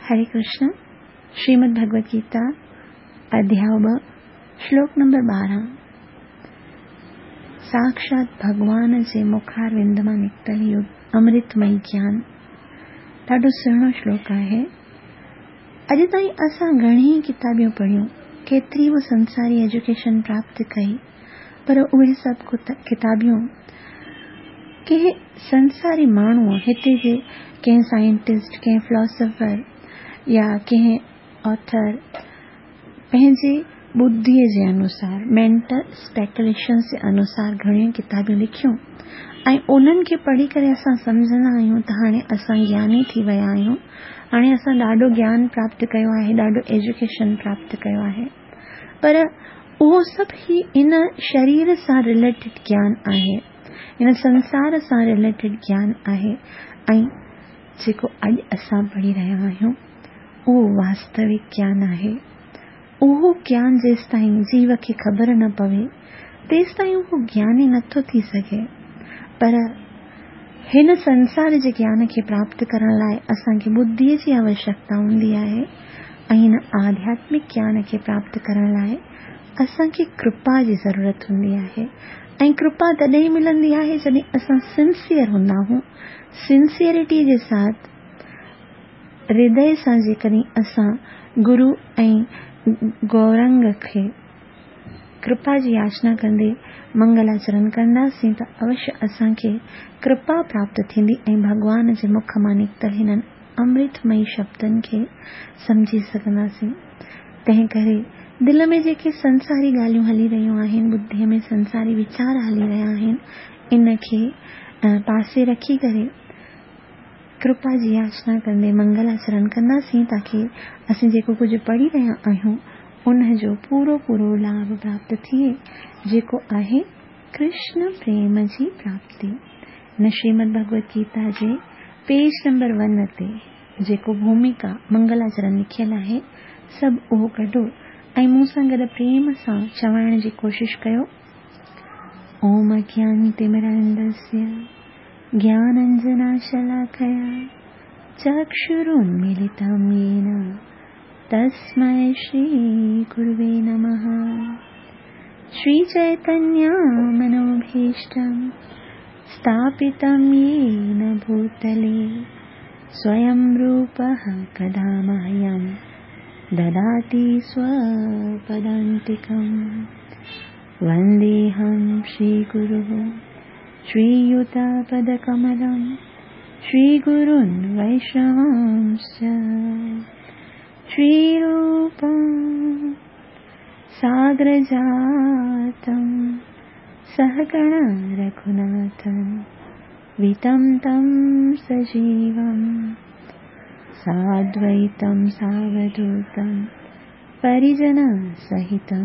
हरे कृष्ण। श्रीमद् भगवद गीता अध्याय 2 श्लोक नंबर 12। साक्षात भगवान जे मुखारविंद मां निकतल युग अमृतमय ज्ञान। ॾाढो सुहिणो श्लोक आहे। अॼु ताईं असां घणी किताबियूं पढ़ियूं, केतिरी बि संसारी एजुकेशन प्राप्त कई, पर उहे सभु किताबियूं कंहिं संसारी माण्हू, हिते जे कंहिं साइंटिस्ट, कंहिं फिलोसोफर या कंहिं ऑथर पंहिंजे बुद्धीअ जे अनुसार, मेंटल स्पेकुलेशन जे अनुसार घणियूं किताबियूं लिखियूं ऐं उन्हनि खे पढ़ी करे असां सम्झंदा आहियूं त हाणे असां ज्ञानी थी विया आहियूं, हाणे असां ॾाढो ज्ञान प्राप्त कयो आहे, ॾाढो एजुकेशन प्राप्त कयो आहे। पर उहो सभु ही इन शरीर सां रिलेटेड ज्ञान आहे, इन संसार सां रिलेटेड ज्ञान आहे। ऐं जेको अॼु असां पढ़ी रहिया आहियूं उहो वास्तविक ज्ञान आहे। उहो ज्ञान जेसि ताईं जीव खे ख़बर न पवे तेसि ताईं उहो ज्ञानी नथो थी सघे। पर हिन संसार जे ज्ञान खे प्राप्त करण लाइ असांखे बुद्धीअ जी आवश्यकता हूंदी आहे ऐं हिन आध्यात्मिक ज्ञान खे प्राप्त करण लाइ असांखे कृपा जी ज़रूरत हूंदी आहे। ऐं कृपा तॾहिं मिलंदी आहे जॾहिं असां सिंसियर हूंदा आहियूं। सिंसियरिटी जे साथ, हृदय सां जेकॾहिं असां गुरु ऐं गौरंग खे कृपा जी याचना कंदे मंगलाचरण कंदासीं त अवश्य असांखे कृपा प्राप्त थींदी ऐं भगवान जे मुख मां निकतल हिननि अमृतमयी शब्दनि खे समझी सघंदासीं। तंहिं करे दिल में जेके संसारी ॻाल्हियूं हली रहियूं आहिनि, बुद्धीअ में संसारी वीचार हली रहिया आहिनि, इन खे पासे रखी करे कृपा जी याचना कंदे मंगलाचरण कंदासीं ताकि असीं जेको कुझु पढ़ी रहिया आहियूं उन जो पूरो पूरो लाभ प्राप्त थिए, जेको आहे कृष्ण प्रेम जी प्राप्ति। इन श्रीमद् भगवद गीता जे पेज नंबर 1 ते जेको भूमिका मंगलाचरण लिखियल आहे, सभु उहो कढो ऐं मूं सां गॾु प्रेम सां चवाइण जी कोशिश कयो। ओम अज्ञानतिमिरान्धस्य ज्ञानाञ्जनशलाकया चक्षुरुन्मीलितं येन तस्मै श्रीगुरुवे नमः। श्रीचैतन्यमनोभीष्टं स्थापितं येन भूतले स्वयं रूपः कदा मह्यं ददाति स्वपदान्तिकम्। वन्देऽहं श्रीगुरुः श्रीयुतपदकमलं श्रीगुरून् वैष्णवांश्च श्रीरूपं साग्रजातं सहगण रघुनाथं वितं तं सजीवं साद्वैतं सावधूतं परिजनसहितं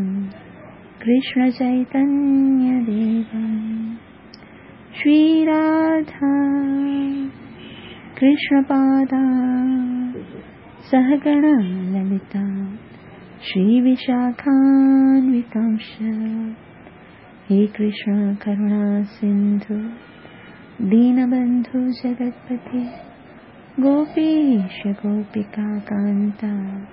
कृष्णचैतन्यदेवं श्रीराधा कृष्णपादा सहगण ललिता श्रीविशाखान्वितांश्च। हे कृष्ण करुणा सिन्धु दीनबन्धु जगत्पते गोपीश गोपिका कान्ता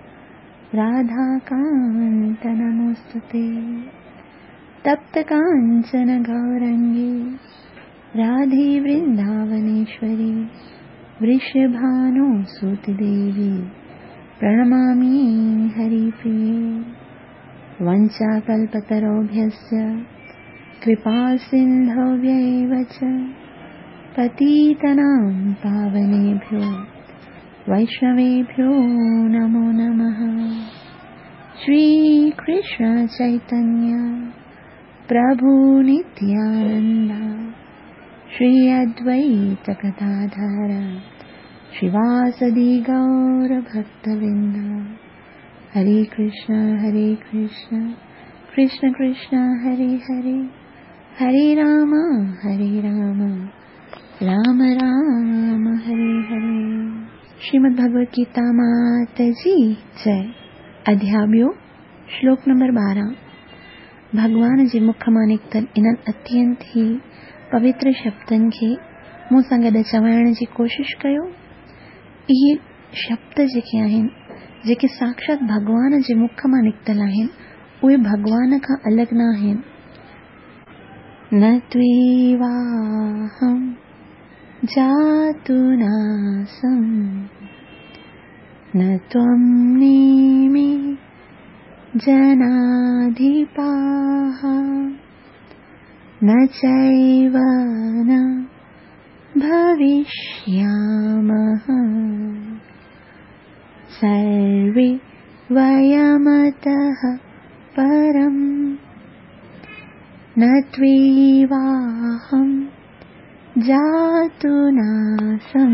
राधाकान्त नमोस्तुते। तप्त काञ्चन गौरंगी राधे वृन्दावनेश्वरी वृषभानुसुते देवी प्रणमामि हरिप्रिये। वञ्चाकल्पतरुभ्यश्च कृपासिन्धुभ्यैव च पतितानां पावनेभ्यो वैष्णवेभ्यो नमो नमः। श्रीकृष्ण चैतन्य प्रभु नित्यानंद श्री अद्वैत गदाधर श्रीवासदि गौर भक्तवृंद। हरे कृष्ण कृष्ण कृष्ण हरे हरे, हरे राम राम राम हरे हरे। श्रीमद् भगवद गीता माता जी जय। अध्याय 2 श्लोक नंबर 12। भगवान जे मुख मां निकतल इन्हनि अत्यंत ही पवित्र शब्दनि खे मूं सां गॾु चवाइण जी कोशिश कयो। इहे शब्द जेके आहिनि, जेके साक्षात भगवान जे मुख मां निकितल आहिनि, उहे भगवान खां अलॻि न आहिनि। न त्वीवाहं जातु नासं न त्वं नेमि जनाधिपाः न चैव न भविष्यामः सर्वे वयमतः परम्। न त्वीवाहं जातु नासं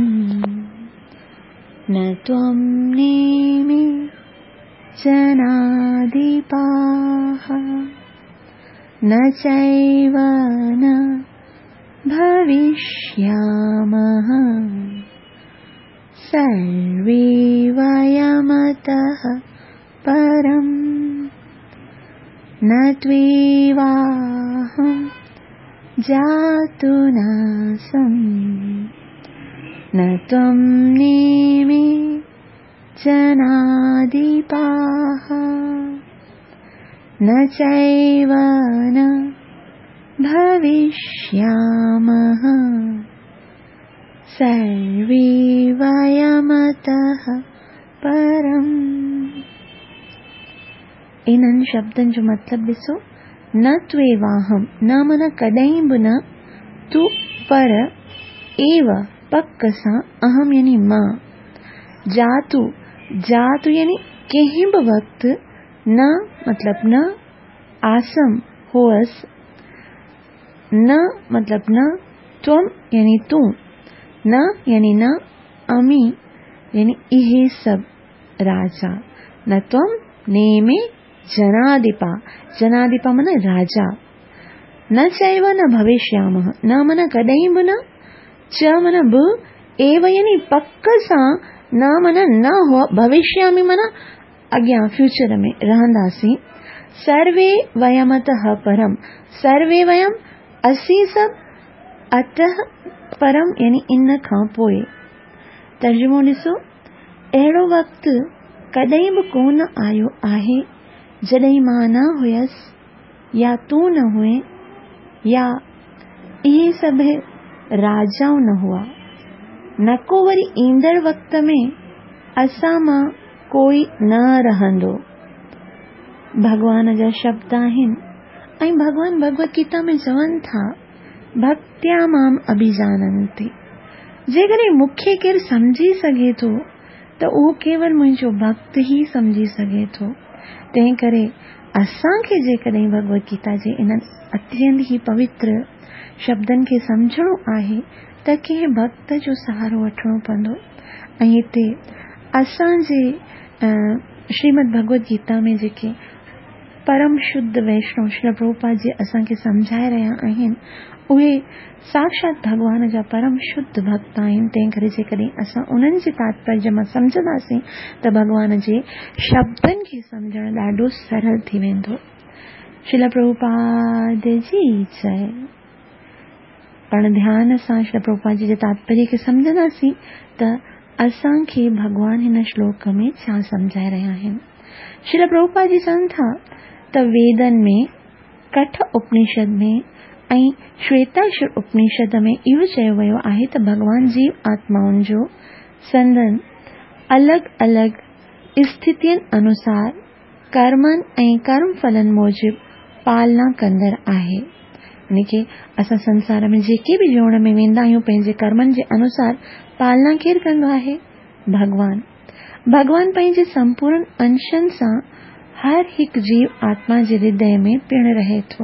न त्वं नेमि जनाधिपाः न चैव न भविष्यामः सर्वे वयमतः परम्। न त्वीवाहं जातु नासं न त्वं नेमि जनाधिपाः न चैव न भविष्यामः सर्वे वयमतः परम्। इन्हनि शब्दनि जो मतिलबु ॾिसो। न त्वेवाहं, न मन कॾहिं बि न, तू पर, एव पक सां, अहम यानी मां, जातु, जातु यानी कंहिं बि वक़्तु, न मतलब न, आसम होअस, न मतलब न, त्वम यानी तू, न यानी न, अमी यानी इहे सब राजा, न त्वम नेमे जनाधिपा, जनाधिपा मन राजा, न चैव न भविष्यामः, न मन कॾहिं बि न, च मन बि, एव यानी पक्क सां, न मन न हो, भविष्यामि मन अॻियां फ्यूचर में रहंदासीं। सर्वे वयमतः परम, सर्वे वयम असी सब, अतः परम यानी इन खां पोइ। तर्जुमो ॾिसो। अहिड़ो वक़्तु कॾहिं बि कोन आयो आहे जॾहिं मां न हुयसि, या तू न हुए, या इहे सभु राजाऊं न हुआ, न को वरी ईंदड़ वक़्त में असां मां कोई न रहंदो। भगवान जा शब्द आहिनि ऐं भगवान भगवत गीता में चवनि था, भक्त्या माम अभिजानन्ति। जेकॾहिं मूंखे केरु समझी सघे थो त उहो केवल मुंहिंजो भक्त ई समझी सघे थो। तंहिं करे असांखे जेकॾहिं भगवत गीता जे इन्हनि अत्यंत ई पवित्र शब्दनि खे समझणो आहे त कंहिं भक्त जो सहारो वठणो पवंदो। ऐं हिते असांजे श्रीमद भगवत गीता में जेके परम शुद्ध वैष्णव श्री प्रभुपाद जी असांखे समझाए रहिया आहिनि, उहे साक्षात भगवान जा परम शुद्ध भक्त आहिनि। तंहिं करे जेकॾहिं असां उन्हनि जे तात्पर्य मां समझंदासीं त भगवान जे शब्दनि खे समझण ॾाढो सरल थी वेंदो। श्रील प्रभुपाद जी जय। पाण ध्यान सां श्री प्रभुपाद जी जे तात्पर्य खे समझंदासीं त असांखे भगवान हिन श्लोक में छा समझाए रहिया आहिनि। श्रील प्रभुपाद जी चवनि था त वेदनि में, कठ उपनिषद में ऐं श्वेताश्वर उपनिषद में इहो चयो वियो आहे त भगवान जीव आत्माउनि जो संदन अलॻि अलॻि स्थितियुनि अनुसार कर्मनि ऐं कर्म फलनि मूजिब पालना कंदड़ आहे। यानी कि असां संसार में जेके बि जोड़ में वेंदा आहियूं, पंहिंजे कर्मनि जे अनुसार पालना केरु कंदो आहे? भगवान। भगवान पंहिंजे संपूर्ण अंशनि सां हर हिकु जीव आत्मा जे हृदय में पिण रहे थो।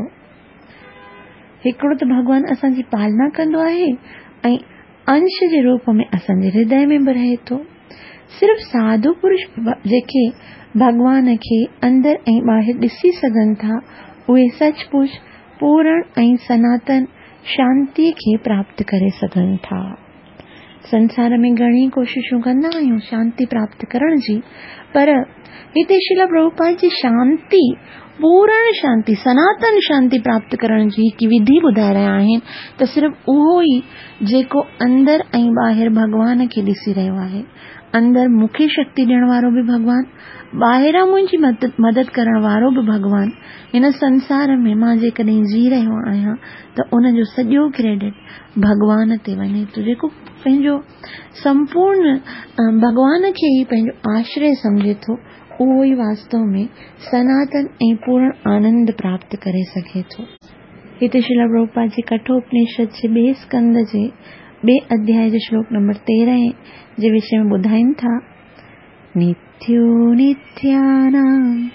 हिकिड़ो त भगवान असांजी पालना कंदो आहे ऐं अंश जे रूप में असांजे हृदय में बि रहे थो। सिर्फ़ साधु पुरुष जेके भगवान खे अंदर ऐं ॿाहिरि ॾिसी सघनि था, उहे सचमुच पूर्ण ऐं सनातन शांतीअ खे प्राप्त करे सघनि था। संसार में घणी कोशिशूं कंदा आहियूं शांती प्राप्त करण जी, पर हिते श्रील प्रभुपाद जी शांती, पूर्ण शांती, सनातन शांति प्राप्त करण जी हिकु विधि ॿुधाए रहिया आहिनि त सिर्फ़ उहो ई जेको अंदर ऐं ॿाहिरि भगवान खे ॾिसी रहियो आहे, अंदर मूंखे शक्ति ॾियण वारो बि भगवान, ॿाहिरां मुंहिंजी मदद करण वारो बि भगवान। हिन संसार में मां जेकॾहिं जी रहियो आहियां त उनजो सॼो क्रेडिट भगवान ते वञे थो, जेको पंहिंजो संपूर्ण भगवान खे ई पंहिंजो आश्रय समझे थो, उहो ई वास्तव में सनातन ऐं पूर्ण आनंद प्राप्त करे सघे थो। हिते श्रील प्रभुपाद जी कठोपनिषद जे 2 स्कंद जे 2 अध्याय जे श्लोक नंबर 13 जे विषय में ॿुधाइनि था, नित्यो नित्यानां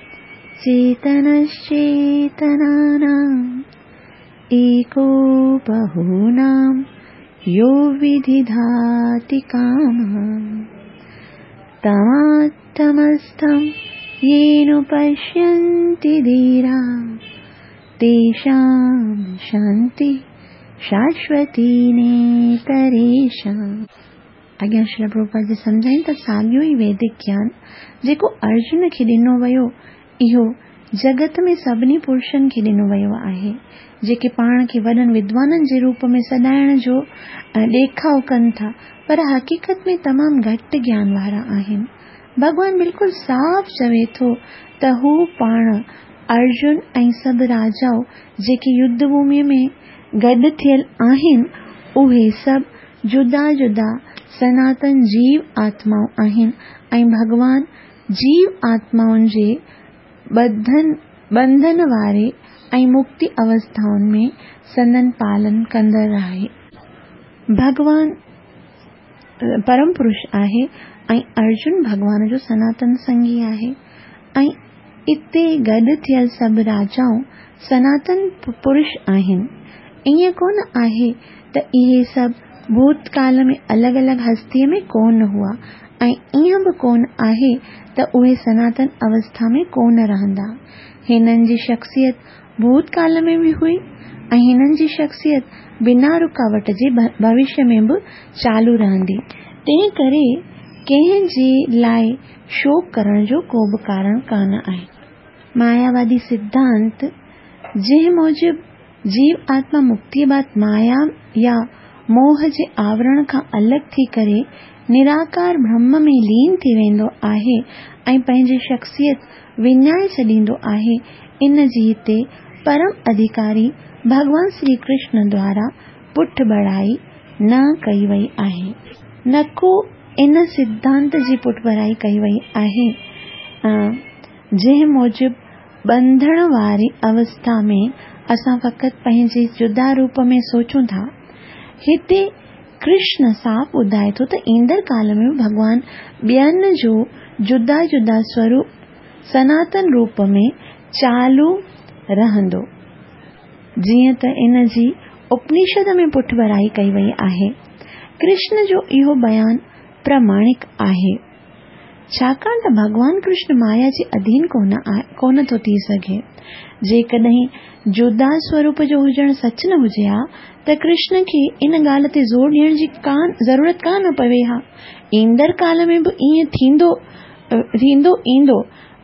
चेतनश्चेतनानां एको बहूनां यो विधिधाति कामं तमात्मस्थं येन पश्यन्ति धीरा तेषां शांति शाश्वती नेतरेषां। अॻियां श्री प्रभुपाद जी सम्झाइनि त साॻियो ई वैदिक ज्ञान जेको अर्जुन खे ॾिनो वियो, इहो जगत में सभिनी पुरुषनि खे ॾिनो वियो आहे, जेके पाण खे वॾनि विद्वाननि जे रूप में सॾाइण जो ॾेखाव कनि था, पर हक़ीक़त में तमामु घटि ज्ञान वारा आहिनि। भगवान बिल्कुलु साफ़ चवे थो त हू पाण अर्जुन ऐं सभु राजाओ जेके युद्ध भूमि में गॾु थियल आहिनि, उहे सभु जुदा जुदा सनातन जीव आत्माऊं आहिनि ऐं भगवान जीव आत्माउनि जे बंधन वारे ऐं मुक्ति अवस्थाउनि में संदन पालन कंदड़ आहे। भगवान परम पुरुष आहे ऐं अर्जुन भगवान जो सनातन संगी आहे ऐं इते गॾु थियल सभु राजाऊं सनातन पुरुष आहिनि। ईअं कोन आहे त इहे सभु भूतकाल में अलॻि अलॻि हस्तीअ में कोन हुआ ऐं ईअं बि कोन आहे त उहे सनातन अवस्था में कोन रहंदा। हिननि जी शख्सियत भूतकाल में बि हुई ऐं हिननि जी शख्सियत बिना रुकावट जे भविष्य में बि चालू रहंदी। तंहिं करे कंहिं जे लाइ शोक करण जो को बि कारण कान आहे। मायावादी सिद्धांत जंहिं मूजिब जीव आत्मा मुक्ति बाद माया या मोह जे आवरण खां अलॻि थी करे निराकार ब्रह्म में लीन थी वेंदो आहे ऐं पंहिंजी शख्सियत विञाए छॾींदो आहे, इन जी हिते परम अधिकारी भगवान श्री कृष्ण द्वारा पुठ बढ़ाई न कई वई आहे, न को इन सिद्धांत जी पुठ बढ़ाई कई वई आहे जंहिं मूजिब बंधण वारी अवस्था में असां फ़क़ति पंहिंजे जुदा रूप में सोचूं था। हिते कृष्ण साफ़ ॿुधाए थो त ईंदड़ काल में भगवान ॿियनि जो जुदा जुदा स्वरूप सनातन रूप में चालू रहंदो, जीअं त इन जी उपनिषद में पुठ भराई कई वई आहे। कृष्ण जो इहो बयान प्रमाणिक आहे, छाकाणि त भगवान कृष्ण माया जे अधीन कोन थो थी सघे। जेकॾहिं जुदा स्वरूप जो हुजण सच न हुजे हा त कृष्ण खे इन ॻाल्हि ते ज़ोर ॾियण जी ज़रूरत कान पवे हा। ईंदड़ काल में बि ईअं थींदो ईंदो।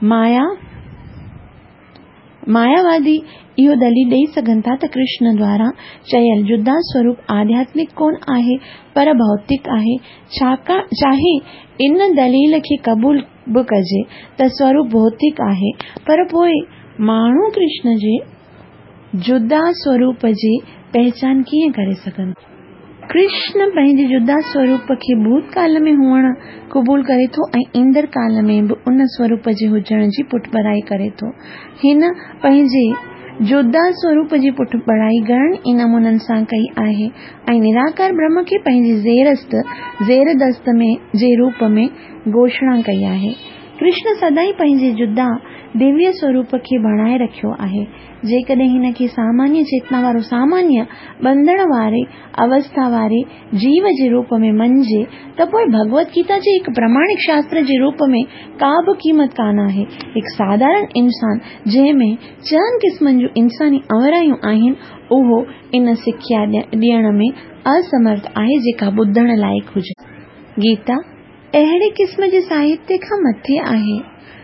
मायावादी इहो दलील ॾेई सघनि था त कृष्ण द्वारा चयल जुदा स्वरूप आध्यात्मिक कोन आहे पर भौतिक आहे। चाहे इन दलील खे क़बूल बि कजे त स्वरूप भौतिक आहे, पर पोइ माण्हू कृष्ण जे जुदा स्वरूप जी पहचान कीअं करे सघनि? कृष्ण पंहिंजे जुदा स्वरूप खे भूतकाल में हुअण क़बूल करे थो ऐं ईंदड़ काल में बि उन स्वरूप जे हुजण जी पुठभराई करे थो। हिन पंहिंजे जुदा स्वरूप जी पुठभराई घणनि ई नमूननि सां कई आहे ऐं निराकार ब्रह्म खे पंहिंजी ज़ेरदस्त जे रूप में घोषणा कई आहे। कृष्ण सदाई पंहिंजे जुदा दिव्य स्वरूप खे बणाए रखियो आहे। जेकॾहिं हिन खे सामान्य चेतना वारो सामान्य बंधण वारे अवस्था वारे जीव जे रूप में मञिजे त पोइ भगवत गीता जे हिकु प्रमाणिक शास्त्र जे रूप में का बि क़ीमत कान आहे। हिकु साधारण इंसान जंहिंमें 4 क़िस्मनि जूं इंसानी अवरायूं आहिनि, उहो इन सिख्या ॾियण में असमर्थ आहे जेका ॿुधण लाइक़ हुजे। गीता अहिड़े क़िस्म जे साहित्य खां मथे आहे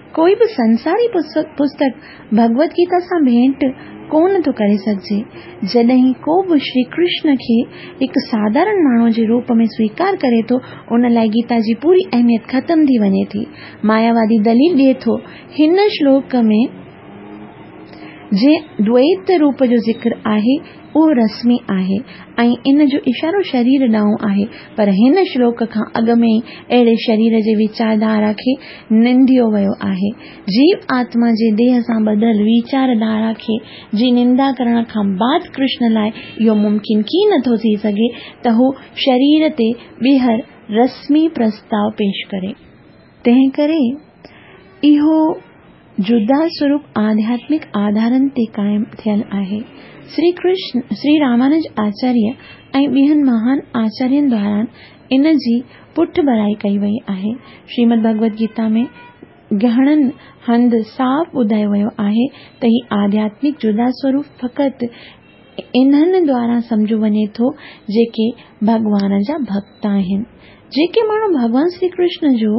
कोई बि संसारी पुस्तक भगवत गीता सां भेंट कोन थो करे सघिजे। जॾहिं को बि श्री कृष्ण खे हिकु साधारण माण्हू जे रूप में स्वीकार करे थो, उन लाइ गीता जी पूरी अहमियत ख़त्म थी वञे थी। मायावादी दलील ॾिए थो हिन श्लोक में जे द्वैत रूप जो ज़िक्र आहे उहो रस्मी आहे ऐं इन जो इशारो शरीर ॾांहुं आहे, पर हिन श्लोक खां अॻु में ई अहिड़े शरीर जे वीचारधारा खे निंदियो वियो आहे। जीव आत्मा जे देह सां ॿधल वीचारधारा खे जी निंदा करण खां बाद कृष्ण लाइ इहो मुमकिन कीअं नथो थी सघे त हू शरीर ते ॿीहर रस्मी प्रस्ताव पेश करे। तंहिं करे इहो जुदा स्वरूप आध्यात्मिक आधारनि ते कायम थियल आहे। श्री रामानुज आचार्य ऐं ॿियनि महान आचार्यनि द्वारा इन जी पुठ भराई कई वई आहे। श्रीमद भगवत गीता में घणनि हंधि साफ़ ॿुधायो वियो आहे त ही आध्यात्मिक जुदा स्वरूप फ़क़ति इन्हनि द्वारा सम्झो वञे थो जेके भगवान जा भक्त आहिनि। जेके माण्हू भगवान श्री कृष्ण जो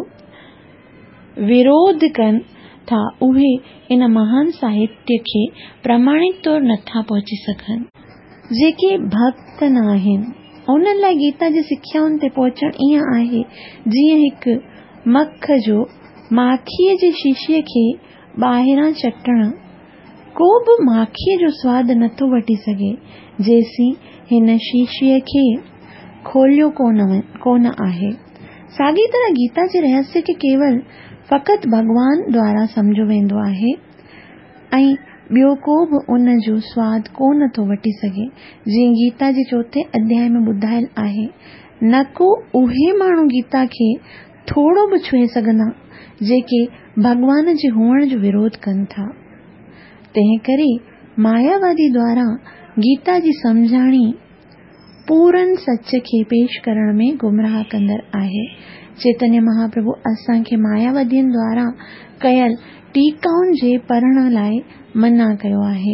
विरोध कनि था उहे इन महान साहित्य खे प्रमाणिक तौर नथा पहुची सघनि। जेके भक्त न आहिनि उन्हनि लाइ गीता जी सिख्याउनि ते पहुचण ईअं आहे जीअं हिकु मख जो माखीअ जे शीशीअ खे ॿाहिरां चटण। को बि माखीअ जो सवादु नथो वठी सघे जेसीं हिन शीशीअ खे खोलियो कोन आहे। साॻी तरह गीता जे रहस्य खे केवल फ़क़ति भगवान द्वारा सम्झो वेंदो आहे ऐं ॿियो को बि उन जो स्वादु कोन थो वठी सघे। जीअं गीता जे 4 अध्याय में ॿुधायल आहे, न को उहे माण्हू गीता खे थोरो बि छुए सघंदा जेके भगवान जे हुअण जो विरोध कनि था। तंहिं करे मायावादी द्वारा गीता जी सम्झाणी पूरन सच खे पेश करण में गुमराह कंदड़ आहे। चैतन्य महाप्रभु असांखे मायावादियुनि द्वारा कयल टीकाउनि जे पढ़ण लाइ मना कयो आहे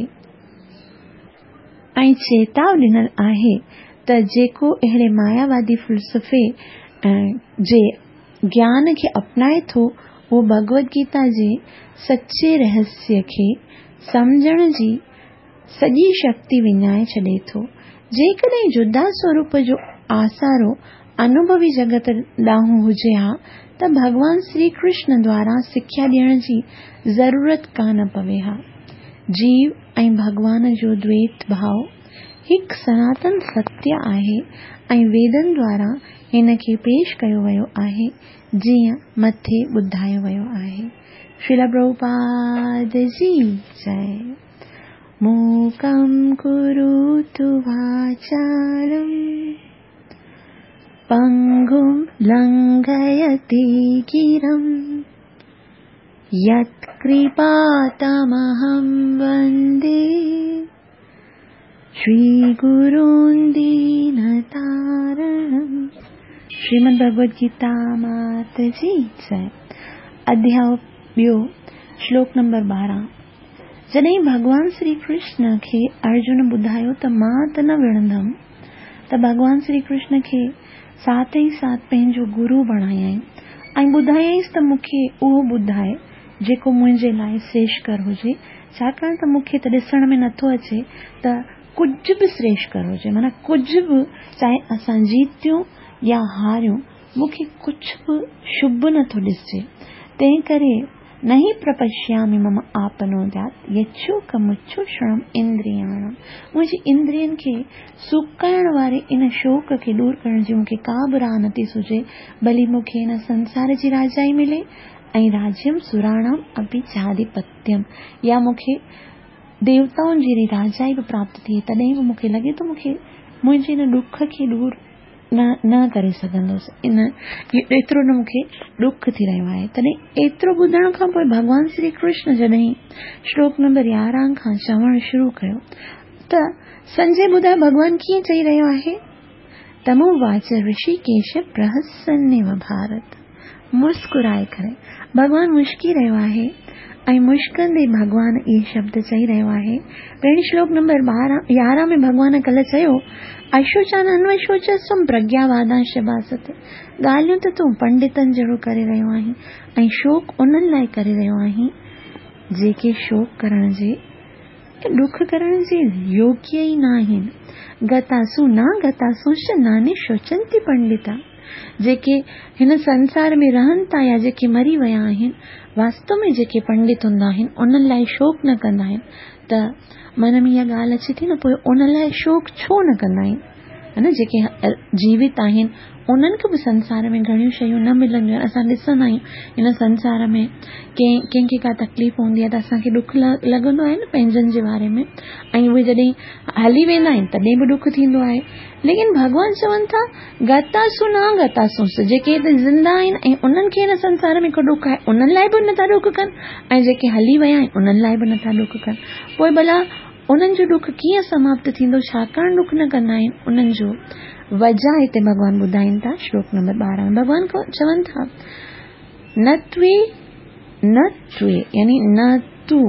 ऐं चेताव ॾिनल आहे त जेको अहिड़े मायावादी फ़लसफ़े जे ज्ञान खे अपनाए थो उहो भगवत गीता जे सचे रहस्य खे सम्झण जी सॼी शक्ति विञाए छॾे थो। जेकॾहिं जुदा स्वरूप जो आसारो अनुभवी जगत ॾांहुं हुजे हा त भगवान श्री कृष्ण द्वारा सिख्या ॾियण जी ज़रूरत कान पवे हा। जीव ऐं भगवान जो द्वैत भाव हिकु सनातन सत्य आहे ऐं वेदनि द्वारा हिन खे पेश कयो वियो आहे जीअं मथे ॿुधायो वियो आहे। श्रील प्रभुपाद जी जय। मूकं करोतु वाचालं पंगुं लंघयति गिरं यत्कृपातमहं वन्दे श्रीगुरून् दीनतारणम्। श्रीमद् भगवद गीता मात जी जय। अध्याय 2 श्लोक नंबर 12। जॾहिं भगवान श्री कृष्ण खे अर्जुन ॿुधायो त मां त न विढ़ंदमि त भगवान श्री कृष्ण खे साथ ई साथ पंहिंजो गुरु बणायईं ऐं ॿुधायईंसि त मूंखे उहो ॿुधाए जेको मुंहिंजे लाइ श्रेष्ठकर हुजे, छाकाणि त मूंखे त ॾिसण में नथो अचे त कुझु बि श्रेष्ठकर हुजे। माना कुझु बि, चाहे असां जीतियूं या हारियूं, मूंखे कुझु बि शुभ नथो ॾिसजे। तंहिं करे न हि प्रपश्यामि मम आपनोद्यात् यच्छोकमुच्छो श्रम इंद्रियाणम। मुंहिंजी इंद्रियनि खे सुकाइण वारे इन शोक खे दूर करण जी मूंखे का बि राह नथी सुझे, भली मूंखे इन संसार जी राजाई मिले ऐं राज्यम सुराणाम अपि चाधिपत्यम, या मूंखे देवताउनि जी राजाई बि प्राप्त थिए, तॾहिं बि मूंखे लॻे थो मूंखे मुंहिंजे इन दुख खे दूर न करे सघंदुसि। एतिरो न मूंखे दुख थी रहियो आहे। तॾहिं एतिरो ॿुधण खां पोइ भगवान श्री कृष्ण जॾहिं श्लोक नंबर 11 खां चवणु शुरू कयो त संजय ॿुधाए भगवान कीअं चई रहियो आहे। तमोवाच ऋषिकेश प्रहसन्नेव भारत। मुस्कुराए करे भगवान मुस्की रहियो आहे ऐं मुश्किल भगवान इहे शब्द चई रहियो आहे। पहिरीं श्लोक नंबर 11 में भगवान कल्ह चयो, अशोचान अन्वशोचस्वम प्रज्ञावादांश भासते। ॻाल्हियूं त तूं पंडितनि जहिड़ो करे रहियो आहीं ऐं शोक उन्हनि लाइ करे रहियो आहीं जेके शोक करण जे, दुख करण जे योग्य ई न आहिनि। गतासु न गतासुश्च नानी शोचंती पंडिता। जेके हिन संसार में रहनि था या जेके मरी विया आहिनि, वास्तव में जेके पंडित हूंदा आहिनि उन्हनि लाइ शोक न कंदा आहिनि। त मन में इहा ॻाल्हि अचे थी न, पोइ उन लाइ शोक छो न कंदा आहिनि? है न, जेके जीवित आहिनि उन्हनि खे बि संसार में घणियूं शयूं न मिलंदियूं आहिनि। असां ॾिसंदा आहियूं हिन संसार में कंहिंखे का तकलीफ़ हूंदी आहे त असांखे दुख लॻंदो आहे न पंहिंजनि जे बारे में, ऐं उहे जॾहिं हली वेंदा आहिनि तॾहिं बि दुख थींदो आहे। लेकिन भगवान चवनि था गतासु न गतासुस, जेके हिते ज़िंदा आहिनि ऐं उन्हनि खे हिन संसार में को दुख आहे उन्हनि लाइ बि नथा दुख कनि, ऐं जेके हली विया आहिनि उन्हनि लाइ बि नथा दुख कनि। पोइ भला उन्हनि जो दुख कीअं समाप्त थींदो? छाकाणि दुख न कंदा आहिनि? उन्हनि जो वजह हिते भगवान ॿुधाइनि था। श्लोक नंबर 12 में भगवान चवनि था, न त्वे यानी न तू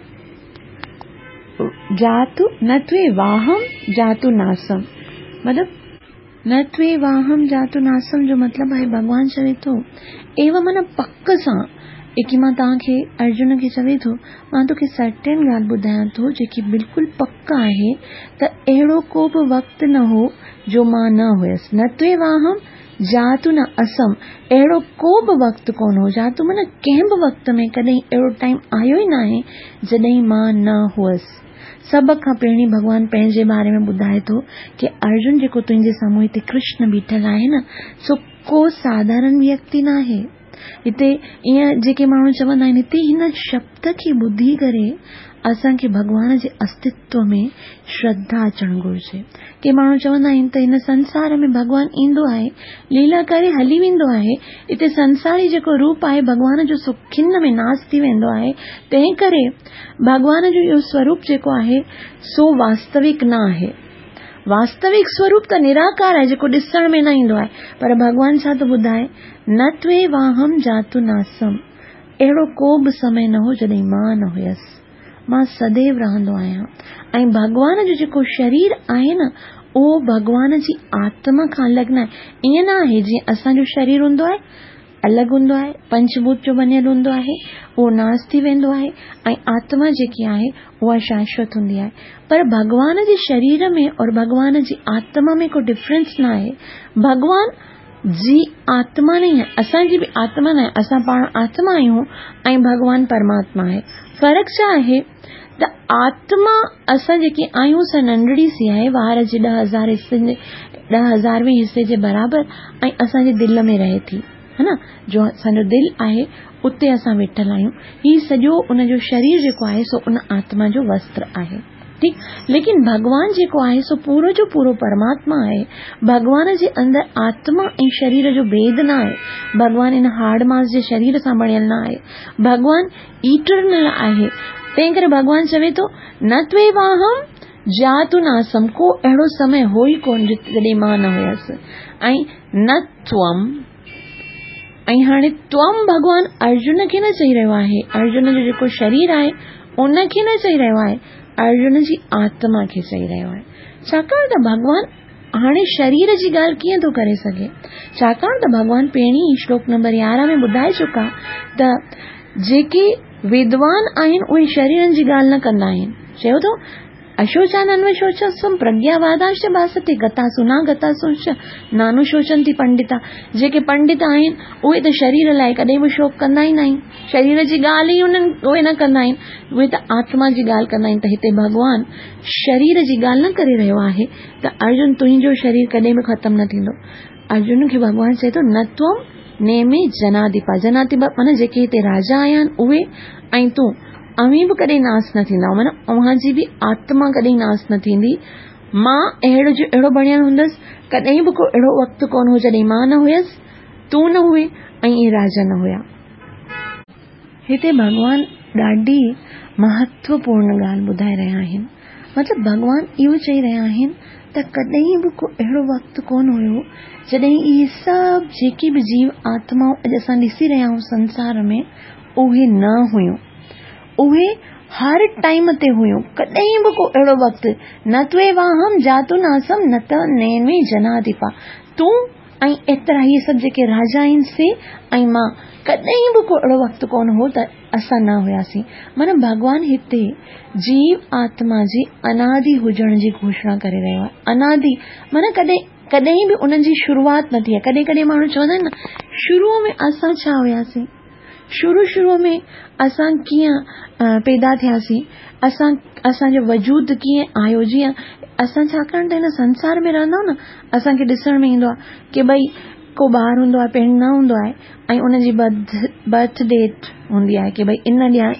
जातु न त्वे वाहम जातु नासम। मतलब न त्वे वाहम जातु नासम जो मतलब है, भगवान चवे थो एवं मन पक्क सां, एक मां तव्हांखे अर्जुन खे चवे थो, मां तोखे सर्टेन ॻाल्हि ॿुधायां थो जेकी बिल्कुलु पक आहे त अहिड़ो को बि वक़्तु न हो जो मां न हुयसि। न त्वे वाहम जातु न असम, अहिड़ो को बि वक़्तु कोन हो। जातु माना कंहिं बि वक़्त में कॾहिं अहिड़ो टाइम आयो ई न आहे जॾहिं मां न हुअसि। सभ खां पहिरीं भगवान पंहिंजे बारे में ॿुधाए थो कि अर्जुन जेको तुंहिंजे साम्हूं हिते कृष्ण बीठल आहे न, सो को साधारण व्यक्ति न आहे। हिते ईअं जेके माण्हू चवंदा आहिनि, हिते हिन शब्द खे ॿुधी करे असांखे भगवान जे अस्तित्व में श्रद्धा अचणु घुरिजे। के माण्हू चवंदा आहिनि त हिन संसार में भगवान ईंदो आहे, लीला करे हली वेंदो आहे, हिते संसारी जेको रूप आहे भगवान जो सो खिन्न में नाश थी वेंदो आहे, तंहिं करे भगवान जो इहो स्वरूप जेको आहे सो वास्तविक न आहे। वास्तविक स्वरूप त निराकार आहे जेको ॾिसण में न ईंदो आहे। पर भगवान छा थो ॿुधाए, न त्वे वाहम जातु नासम, अहिड़ो को बि समय न हो जॾहिं मां न हुयसि, मां सदैव रहंदो आहियां। ऐं भगवान जो जेको शरीर आहे न, उहो भगवान जी आत्मा खां अलॻि न आहे। ईअं न आहे जीअं असांजो शरीर हूंदो आहे अलॻि हूंदो आहे, पंचभूत जो बनियल हूंदो आहे, उहो नाश थी वेंदो आहे, ऐं आत्मा जेकी आहे उहा शाश्वत हूंदी आहे। पर भगवान जे शरीर में और भगवान जी आत्मा में को डिफरेंस न आहे। भगवान जी आत्मा नहीं है, असांजी बि आत्मा न आहे, असां पाण आत्मा आहियूं ऐं भगवान परमात्मा आहे। फ़र्क़ु छा आहे त आत्मा असां जेकी आहियूं सा नंढड़ी सी आहे, वार जे 10,000वें हिस्से जे बराबर, ऐं असांजे दिल में रहे थी, है न, जो असांजो दिल आहे उते असां वेठल आहियूं। ही सॼो उनजो शरीर जेको आहे सो उन आत्मा जो वस्त्र आहे, ठीक। लेकिन भगवान जेको आहे सो पूरो जो पूरो परमात्मा आहे। भगवान जे अंदर आत्मा ऐं शरीर जो भेद न आहे। भगवान इन हाड़ मास जे शरीर सां बणियल न आहे। भगवान इटरनल आहे। तंहिं करे भगवान चवे थो, न त्वे वाहम जातु नासम, को अहिड़ो समय हो ई कोन जॾहिं मां न हुयसि। ऐं न त्वम, ऐं हाणे त्वम भगवान अर्जुन खे न चई रहियो आहे, अर्जुन जो जेको शरीर आहे उन खे न चई रहियो आहे, अर्जुन जी आत्मा खे चई रहियो आहे। छाकाणि त भगवान हाणे शरीर जी ॻाल्हि कीअं थो करे सघे? छाकाणि त भगवान पहिरीं श्लोक नंबर 11 में ॿुधाए चुका त जेके विद्वान आहिनि उहे शरीरनि जी ॻाल्हि न कंदा आहिनि। चयो थो अशोचान अन्वशोचस्वम प्रज्ञावादांश भासते, गतासु न गतासुश्च नानुशोचंती पंडिता। जेके पंडित आहिनि उहे त शरीर लाइ कॾहिं बि शोक कंदा ई न आहिनि, शरीर जी ॻाल्हि ई उहे न कंदा आहिनि, उहे त आत्मा जी ॻाल्हि कंदा आहिनि। त हिते भगवान शरीर जी ॻाल्हि न करे रहियो आहे त अर्जुन तुंहिंजो शरीर कॾहिं बि ख़तमु न थींदो। अर्जुन खे भगवान चए थो, न त्वम नेमे जनाधिपा, जनाधिपा माना जेके हिते राजा आया आहिनि उहे, ऐं तूं अवी बि कॾहिं नाश न थींदा, माना उहांजी बि आत्मा कॾहिं नाश न थींदी। मां अहिड़ो जो अहिड़ो बणियल हूंदसि, कॾहिं बि को अहिड़ो वक़्तु कोन हो जॾहिं मां न हुयसि, तूं न हुए ऐं इहे राजा न हुया। हिते भगवान ॾाढी महत्वपूर्ण ॻाल्हि ॿुधाए रहिया आहिनि। मतलब भगवान इहो चई रहिया आहिनि त कॾहिं बि को अहिड़ो वक़्तु कोन हुयो जॾहिं इहे सभु जेके बि जीव आत्माऊं अॼु असां ॾिसी रहिया आहियूं संसार में, उहे न हुयूं। उहे हर टाइम ते हुयूं, कॾहिं बि को अहिड़ो वक़्तु न त्वे वाहम जातु नासम न त नैन में जनाधिपा, तूं ऐं एतिरा इहे सभु जेके राजा आहिनि से ऐं मां, कॾहिं बि को अहिड़ो वक़्तु कोन हो त असां न हुयासीं। माना भॻवान हिते जीव आत्मा जी अनादि हुजण जी घोषणा करे रहियो आहे। अनादि माना कॾहिं बि उन्हनि जी शुरूआत न थी आहे। कॾहिं कॾहिं माण्हू चवंदा आहिनि न, शुरूअ में असां छा हुयासीं, शुरू में असां कीअं पैदा थियासीं, असांजो वजूद कीअं आयो। जीअं असां छाकाणि त हिन संसार में रहंदा आहियूं न, असांखे ॾिसण में ईंदो आहे कि भई को ॿार हूंदो आहे, पहिरीं न हूंदो आहे, ऐं उनजी बर्थ डेट हूंदी आहे कि भई इन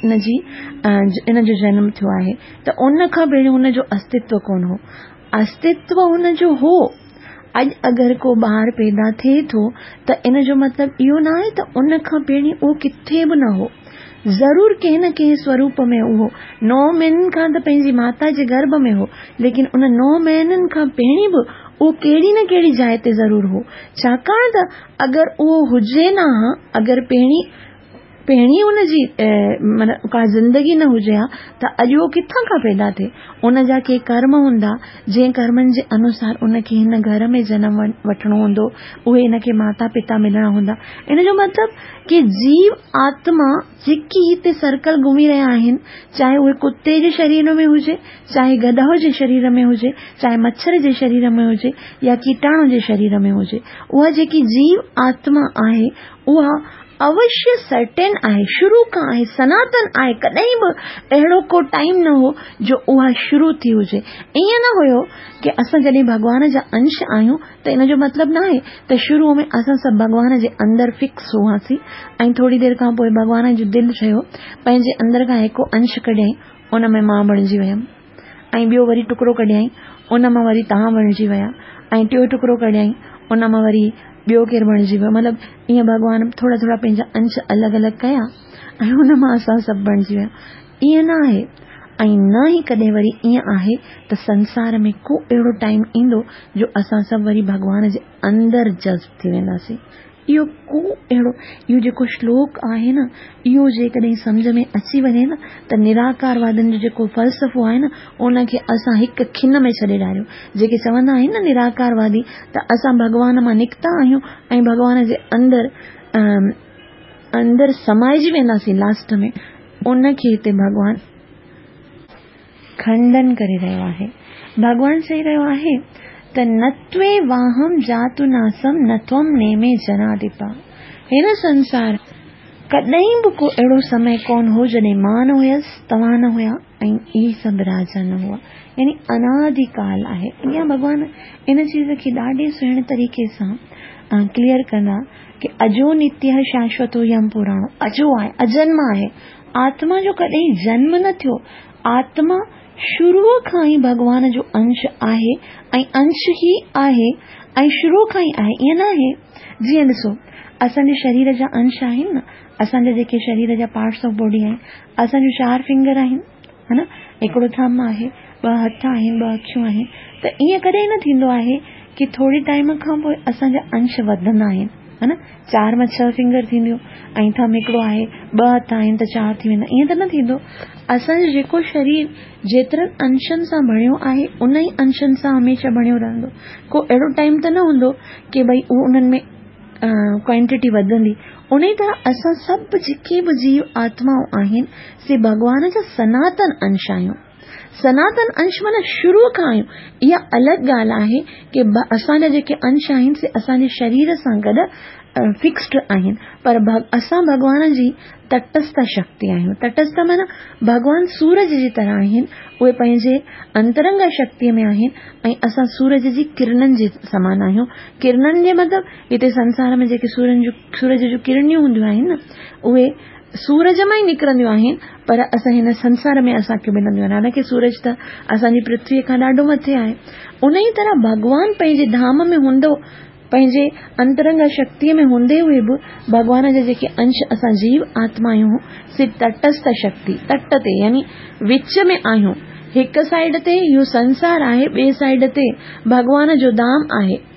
ॾींहुं इन जो जनम थियो आहे, त उन खां पहिरीं हुनजो अस्तित्व कोन हो। अस्तित्व हुनजो हो। अॼु अगरि को ॿार पैदा थिए थो त इन जो मतिलबु इहो न आहे त उन खां पहिरीं उहो किथे बि न हो। ज़रूर कंहिं न कंहिं स्वरूप में उहो 9 महीननि खां त पंहिंजी माता जे गर्भ में हो, लेकिन उन 9 महीननि खां पहिरीं बि उहो कहिड़ी न कहिड़ी जाइ ते ज़रूर हो। छाकाणि त अगरि उहो हुजे न हा, अगरि पहिरीं हुनजी माना का ज़िंदगी न हुजे हा त अॼु उहो किथां खां पैदा थिए। उन जा के कर्म हूंदा, जंहिं कर्मनि जे अनुसार उनखे हिन घर में जनम वठिणो हूंदो, उहे इनखे माता पिता मिलणा हूंदा। इन जो मतिलबु कि जीव आत्मा जेकी हिते सर्कल घुमी रहिया आहिनि, चाहे उहे कुते जे शरीर में हुजे, चाहे गधा जे शरीर में हुजे, चाहे मच्छर जे शरीर में हुजे या कीटाणु जे शरीर में हुजे, उहा जेकी जीव आत्मा आहे उहा अवश्य सर्टेन आहे, शुरू खां आहे, सनातन आहे। कॾहिं बि अहिड़ो को टाइम न हो जो उहा शुरू थी हुजे। ईअं न हुयो कि असां जॾहिं भॻवान जा अंश आहियूं त इन जो मतिलबु न आहे त शुरूअ में असां सभु भॻवान जे अंदरि फिक्स हुआसीं ऐं थोरी देरि खां पोइ भॻवान जो दिलि चयो, पंहिंजे अंदर खां हिकु अंश कढियईं, उन में मां बणिजी वियमि, ऐं ॿियो वरी टुकड़ो कढियईं, उन मां वरी तव्हां बणिजी विया, ऐं टियों टुकड़ो कढियईं, उन मां वरी ॿियो केरु बणिजी वियो। मतिलबु ईअं भॻवान थोरा थोरा पंहिंजा अंश अलॻि अलॻि कया ऐं हुन मां असां सभु बणिजी विया। ईअं न आहे, ऐं न ई कॾहिं वरी ईअं आहे त संसार में को अहिड़ो टाइम ईंदो जो असां सभु वरी भॻवान जे अंदरि जज़्ब थी वेंदासीं। इहो को अहिड़ो, इहो जेको श्लोक आहे न, इहो जेकॾहिं सम्झ में अची वञे न त निराकारवादन जो जेको फ़लसफ़ो आहे न, उनखे असां हिकु खिन में छॾे ॾारियूं। जेके चवंदा आहिनि न निराकारवादी, त असां भॻवान मां निकिता आहियूं ऐं भॻवान जे अंदरि समाइजी वेंदासीं लास्ट में, उनखे हिते भॻवान खंडन करे रहियो आहे। भॻवान चई रहियो आहे त नत्वे वाहम जातु नासम नत्वम नेमे जनाधिपा। हिन संसार कॾहिं बि को अहिड़ो समय कोन हो जॾहिं मां न हुयसि, तव्हां न हुया ऐं इहे सभु राजा न हुआ। यानी अनादिकाल आहे। ईअं भॻवान इन चीज़ खे ॾाढे सुहिणे तरीक़े सां क्लियर कंदा कि अजो नित्य शाश्वतो यम पुराणो। अजो आहे, अजन्म आहे। आत्मा जो कॾहिं जन्म न थियो। आत्मा शुरूअ खां ई भॻवान जो अंश आहे ऐं अंश ई आहे ऐं शुरू खां ई आहे। ईअं न आहे, जीअं ॾिसो असांजे शरीर जा अंश आहिनि न, असांजे जेके शरीर जा पार्ट्स ऑफ बॉडी आहिनि, असांजो 4 फिंगर आहिनि, है न, हिकिड़ो थंब आहे, 2 हथ आहिनि, 2 अखियूं आहिनि। त ईअं कॾहिं न थींदो आहे कि थोरी टाइम खां पोइ असांजा अंश वधंदा आहिनि, है न, 4 मां 6 फिंगर थींदियूं ऐं थंब हिकिड़ो आहे, 2 हथ आहिनि त 4 थी वेंदा। ईअं त न थींदो। असांजो जेको शरीर जेतिरनि अंशनि सां बणियो आहे उन ई अंशनि सां हमेशह बणियो रहंदो। को अहिड़ो टाइम त न हूंदो कि भई उन्हनि में क्वांटिटी वधंदी। उन ई तरह असां सभु जेके बि जीव आत्माऊं आहिनि से भॻवान जा सनातन अंश आहियूं। सनातन अंश माना शुरू खां आहियूं। इहा अलॻि ॻाल्हि आहे कि असांजा जेके अंश आहिनि से असांजे शरीर सां गॾु फिक्स्ड आहिनि, पर असां भॻवान जी तटस्थ शक्ति आहियूं। तटस्थ माना भॻवान सूरज जी तरह आहिनि, उहे पंहिंजे अंतरंग शक्तिअ में आहिनि ऐं असां सूरज जी किरणनि जे समान आहियूं। किरणनि जे मतिलबु हिते संसार में जेके सूरज जूं किरणियूं हूंदियूं आहिनि न, उहे सूरज मां ई निकिरंदियूं आहिनि, पर असां हिन संसार में असांखे मिलंदियूं आहिनि। हालांकि सूरज त असांजी पृथ्वीअ खां ॾाढो मथे आहे। उन ई तरह भॻवान पंहिंजे धाम में हूंदो, पंहिंजे अंतरंग शक्तिअ में हूंदे हुए बि भॻवान जा जेके अंश असां जीव आत्मा आहियूं से तटस्थ शक्ति, तट ते यानी विच में आहियूं। हिकु साइड ते इहो संसार आहे, ॿिए साइड ते भॻवान जो धाम आहे।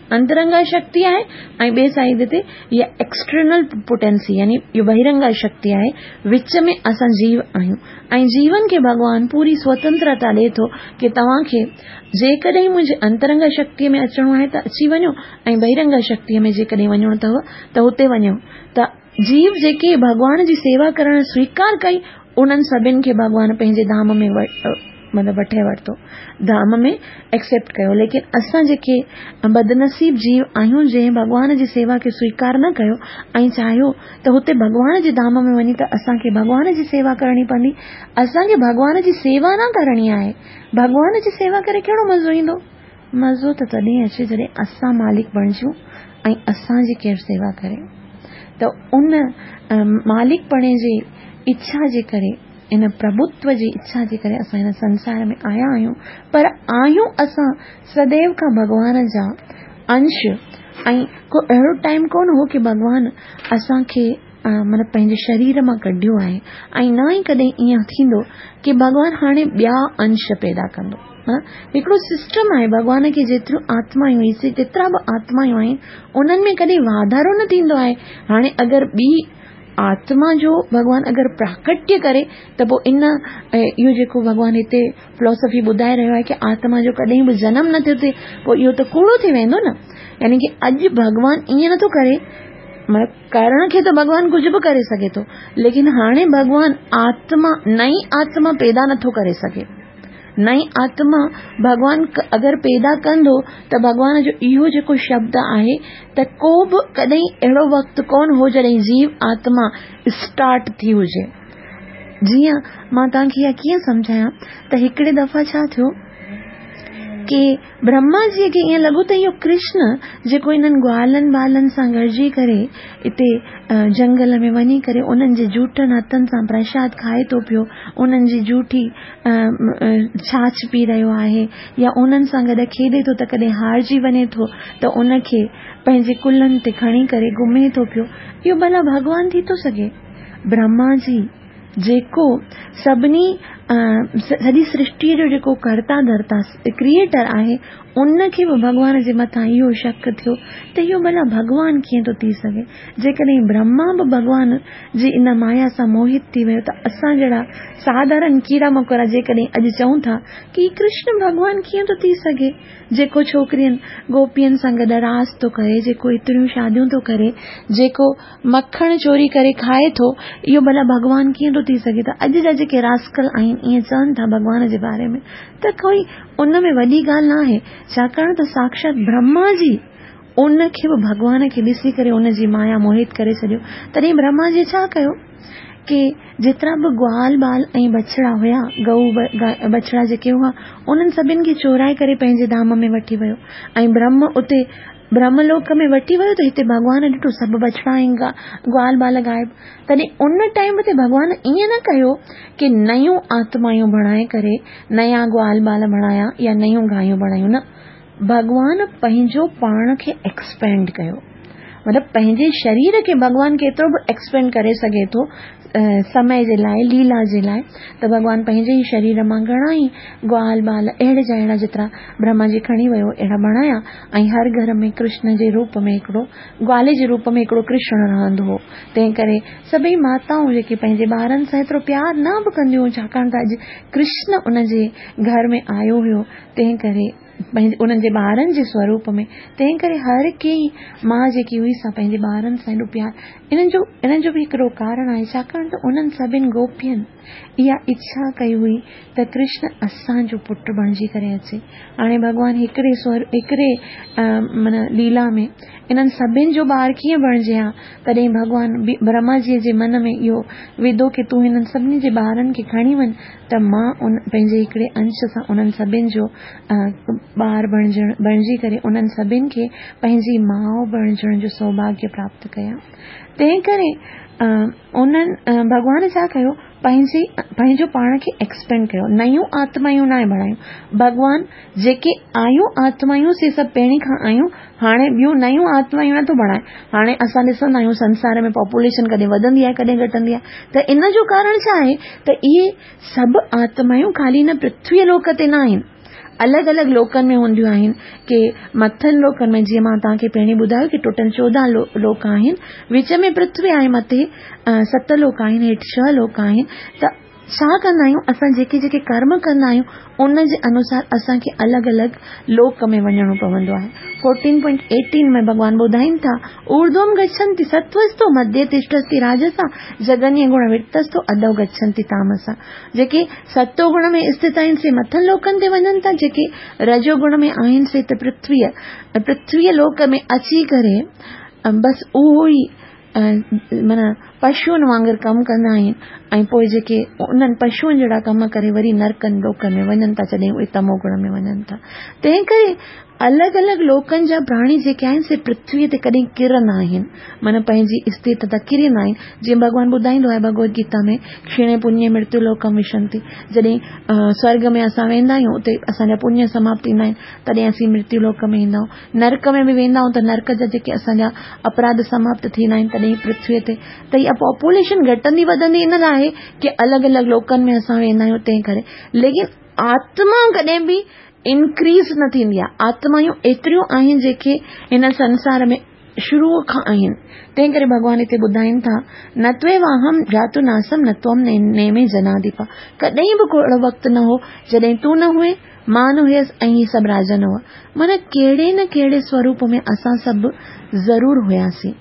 अंतरंगा शक्ति आहे ऐं ॿिए साइड ते इहा एक्सटर्नल पोटेंसी यानी इहो बहिरंगा शक्ति आहे। विच में असां जीव आहियूं ऐं जीवन खे भगवान पूरी स्वतंत्रता ॾे थो कि तव्हांखे जेकॾहिं मुंहिंजे अंतरंगा शक्तिअ में अचणो आहे त अची वञो ऐं बहिरंगा शक्तिअ में जेकॾहिं वञणो अथव त हुते वञो। त जीव जेके भगवान जी सेवा करण स्वीकार कई उन्हनि सभिनि खे भगवान पंहिंजे धाम में वठे वरितो, धाम में एक्सेप्ट कयो। लेकिन असां जेके बदनसीब जीव आहियूं जंहिं भगवान जी सेवा खे स्वीकार न कयो ऐं चाहियो त हुते भगवान जे धाम में वञी त असांखे भगवान जी सेवा करणी पवंदी। असांखे भगवान जी सेवा न करणी आहे। भगवान जी सेवा करे कहिड़ो मज़ो ईंदो? मज़ो त तॾहिं अचे जॾहिं असां मालिक बणिजूं ऐं असांजी केरु सेवा करे। त उन मालिकपणे जी इच्छा जे करे, इन प्रभुत्व जी इच्छा जे करे असां हिन संसार में आया आहियूं। पर आहियूं असां सदैव खां भगवान जा अंश ऐं को अहिड़ो टाइम कोन हो कि भगवान असांखे पंहिंजे शरीर मां कढियो आहे ऐं न ई कॾहिं ईअं थींदो कि भगवान हाणे ॿिया अंश पैदा कंदो। हिकिड़ो सिस्टम आहे। भगवान खे जेतिरियूं आत्मायूं जेतिरा बि आत्मायूं आहिनि उन्हनि में कॾहिं वाधारो न थींदो आहे। हाणे अगरि ॿी आत्मा जो भगवान अगरि प्राकट्य करे त पोइ इहो जेको भगवान हिते फिलोसफी ॿुधाए रहियो आहे कि आत्मा जो कॾहिं बि जनम न थियो थिए, पोइ इहो त कूड़ो थी वेंदो न। यानी कि अॼु भगवान ईअं नथो करे, करण खे त भगवान कुझु बि करे सघे थो, लेकिन हाणे भगवान नई आत्मा पैदा नथो करे सघे। नई आत्मा भगवान अगरि पैदा कंदो त भगवान जो इहो जेको शब्द आहे त को बि कॾहिं अहिड़ो वक़्तु कोन हो जॾहिं जीव आत्मा स्टार्ट थी हुजे। जीअं मां तव्हांखे इहा कीअं सम्झायां त हिकिड़े दफ़ा छा थियो कि ब्रह्मा जी खे ईअं लॻो त इहो कृष्ण जेको इन्हनि ग्वालनि बालनि सां गॾिजी करे हिते जंगल में वञी करे उन्हनि जे जूठनि हथनि सां प्रसाद खाए थो पियो, उन्हनि जी जूठी छाछ पी रहियो आहे या उन्हनि सां गॾु खेॾे थो त कॾहिं हारजी वञे थो त उनखे पंहिंजे कुल्हनि ते खणी करे घुमे थो पियो, इहो भला भगवान थी थो सघे? ब्रह्मा जी जेको सॼी सृष्टि जो जेको कर्ता धर्ता क्रिएटर आहे उनखे बि भगवान जे मथां इहो शक थियो त इहो भला भगवान कीअं थो थी सघे? जेकॾहिं ब्रह्मा बि भगवान जी इन माया सां मोहित थी वियो त असां जहिड़ा साधारण कीड़ा मकोड़ा जेकॾहिं अॼु चऊं था कि कृष्ण भगवान कीअं थो थी सघे? जेको छोकिरियुनि गोपियुनि सां गॾु रास थो करे, जेको एतिरियूं शादियूं थो करे, जेको मक्खण चोरी करे खाए थो, इहो भला भगवान कीअं थो थी सघे? त अॼु जा जेके रास्कल आहिनि ईअं चवनि था भगवान जे बारे में त कोई उन में वॾी ॻाल्हि न आहे, छाकाणि त साक्षात ब्रह्मा जी उनखे बि भगवान खे ॾिसी करे उनजी माया मोहित करे छॾियो। तॾहिं ब्रह्मा जी छा कयो कि जेतिरा बि ग्वाल बाल ऐं बछड़ा हुया, गऊ बछड़ा जेके हुआ, उन्हनि सभिनि खे चोराए करे पंहिंजे धाम में वठी वियो ऐं ब्रह्म उते ब्रह्मलोक में वठी वियो त हिते भगवान ॾिठो सभु बछड़ा ऐं ग्वाल बाल गायब। तॾहिं उन टाइम ते भगवान ईअं न कयो कि नयूं आत्मायूं बणाए करे नया ग्वाल बाल बणाया या नयूं गायूं बणायूं, न, भगवान पंहिंजो पाण खे एक्सपेंड कयो। मतलब पंहिंजे शरीर खे भगवान केतिरो बि एक्सपेंड करे सघे थो समय जे लाइ, लीला जे लाइ, त भगवान पंहिंजे ई शरीर मां घणा ई ग्वाल बाल अहिड़े जा अहिड़ा जेतिरा ब्रह्मा जी खणी वियो अहिड़ा बणाया ऐं हर घर में कृष्ण जे रूप में हिकिड़ो ग्वाले जे रूप में हिकिड़ो कृष्ण रहंदो हो। तंहिं करे सभई माताऊं जेके पंहिंजे ॿारनि सां एतिरो प्यार न बि कंदियूं, छाकाणि त अॼु कृष्ण उन जे घर में आयो हुयो, तंहिं करे उन्हनि जे ॿारनि जे स्वरूप में, तंहिं करे हर कंहिं मां जेकी हुई सा पंहिंजे ॿारनि सां एॾो प्यार। इन्हनि जो बि हिकिड़ो कारण आहे, छाकाणि त उन्हनि सभिनि गोपियुनि इहा इच्छा कई हुई त कृष्ण असांजो पुटु बणिजी करे अचे। हाणे भगवान हिकिड़े लीला में इन्हनि सभिनि जो ॿार कीअं बणिजे हा, तॾहिं भगवान ब्रह्मा जी जे मन में इहो विधो कि तूं हिननि सभिनी जे ॿारनि खे खणी वञ त मां पंहिंजे हिकिड़े अंश सां उन्हनि सभिनि जो ॿार बणिजी करे उन्हनि सभिनि खे पंहिंजी माउ बणिजण जो सौभाग्य प्राप्त कया। तंहिं करे उन्हनि भगवान छा कयो, पंहिंजो पाण खे एक्सपेंड कयो, नयूं आत्मायूं न बणायूं। भगवान जेके आयूं आत्मायूं से सभु पहिरीं खां आयूं, हाणे ॿियूं नयूं आत्मायूं नथो बणाए। हाणे असां ॾिसंदा आहियूं संसार में पॉपुलेशन कॾहिं वधंदी आहे कॾहिं घटंदी आहे, त इन जो कारण छा आहे त इहे सभु आत्मायूं ख़ाली न पृथ्वी लोक ते न आहिनि, अलॻि अलॻि लोकनि में हूंदियूं आहिनि कि मथनि लोकनि में, जीअं मां तव्हांखे पहिरीं ॿुधायो कि टोटल 14 लोक आहिनि, विच में पृथ्वी आहे, मथे 7 लोक आहिनि, हेठि 6 लोक आहिनि। त छा कंदा आहियूं असां, जेके जेके कर्म कंदा आहियूं उन जे अनुसार असांखे अलॻि अलॻि लोक में वञणो पवंदो आहे। 14.18 में भगवान ॿुधाइनि था, ऊर्ध्वम गच्छन्ति सत्वस्तो मध्ये तिष्ठति राजसा जगन्य गुण वित्तस्तो अधो गच्छन्ति तामसा। जेके सतो गुण में स्थित आहिनि से मथनि लोकनि ते वञनि था, जेके रजो गुण में आहिनि से त पृथ्वीअ लोक में अची करे बस उहो ई माना पशुअनि वांगुरु कमु कंदा आहिनि, ऐं पोइ जेके उन्हनि पशुअनि जहिड़ा कम करे वरी नरकनि लोकनि में वञनि था, जॾहिं उहे तमो गुण में वञनि था। तंहिं करे अलॻि अलॻि लोकनि जा प्राणी जेके आहिनि से पृथ्वीअ ते कॾहिं किरंदा आहिनि, माना पंहिंजी स्थिति त किरंदा आहिनि। जीअं भगवान ॿुधाईंदो आहे भगवत गीता में, क्षीणे पुण्य मृत्यु लोकम विशंति। जॾहिं स्वर्ग में असां वेंदा आहियूं उते असांजा पुण्य समाप्त थींदा आहिनि, तॾहिं असीं मृत्यु लोक में ईंदा आहियूं। नरक में बि वेंदा आहियूं त नरक जा जेके असांजा अपराध समाप्त थींदा आहिनि, तॾहिं पृथ्वीअ ते त इहा पॉपुलेशन घटंदी वधंदी इन लाइ आहे कि अलॻि अलॻि लोकनि में असां वेंदा आहियूं। तंहिं करे लेकिन आत्मा कॾहिं बि इंक्रीज न थींदी आहे। आत्मायूं एतिरियूं आहिनि जेके हिन संसार में शुरू खां आहिनि। तंहिं करे भगवान हिते ॿुधाइनि था, न त्वे वाहम जातु नासम न त्वम नेमे जनाधिपा। कॾहिं बि को अहिड़ो वक़्तु न हो जॾहिं तूं न हुए, मां न हुयसि ऐं ही सभु राजा न हुआ। माना कहिड़े न कहिड़े स्वरूप में असां सभु ज़रूर हुयासीं,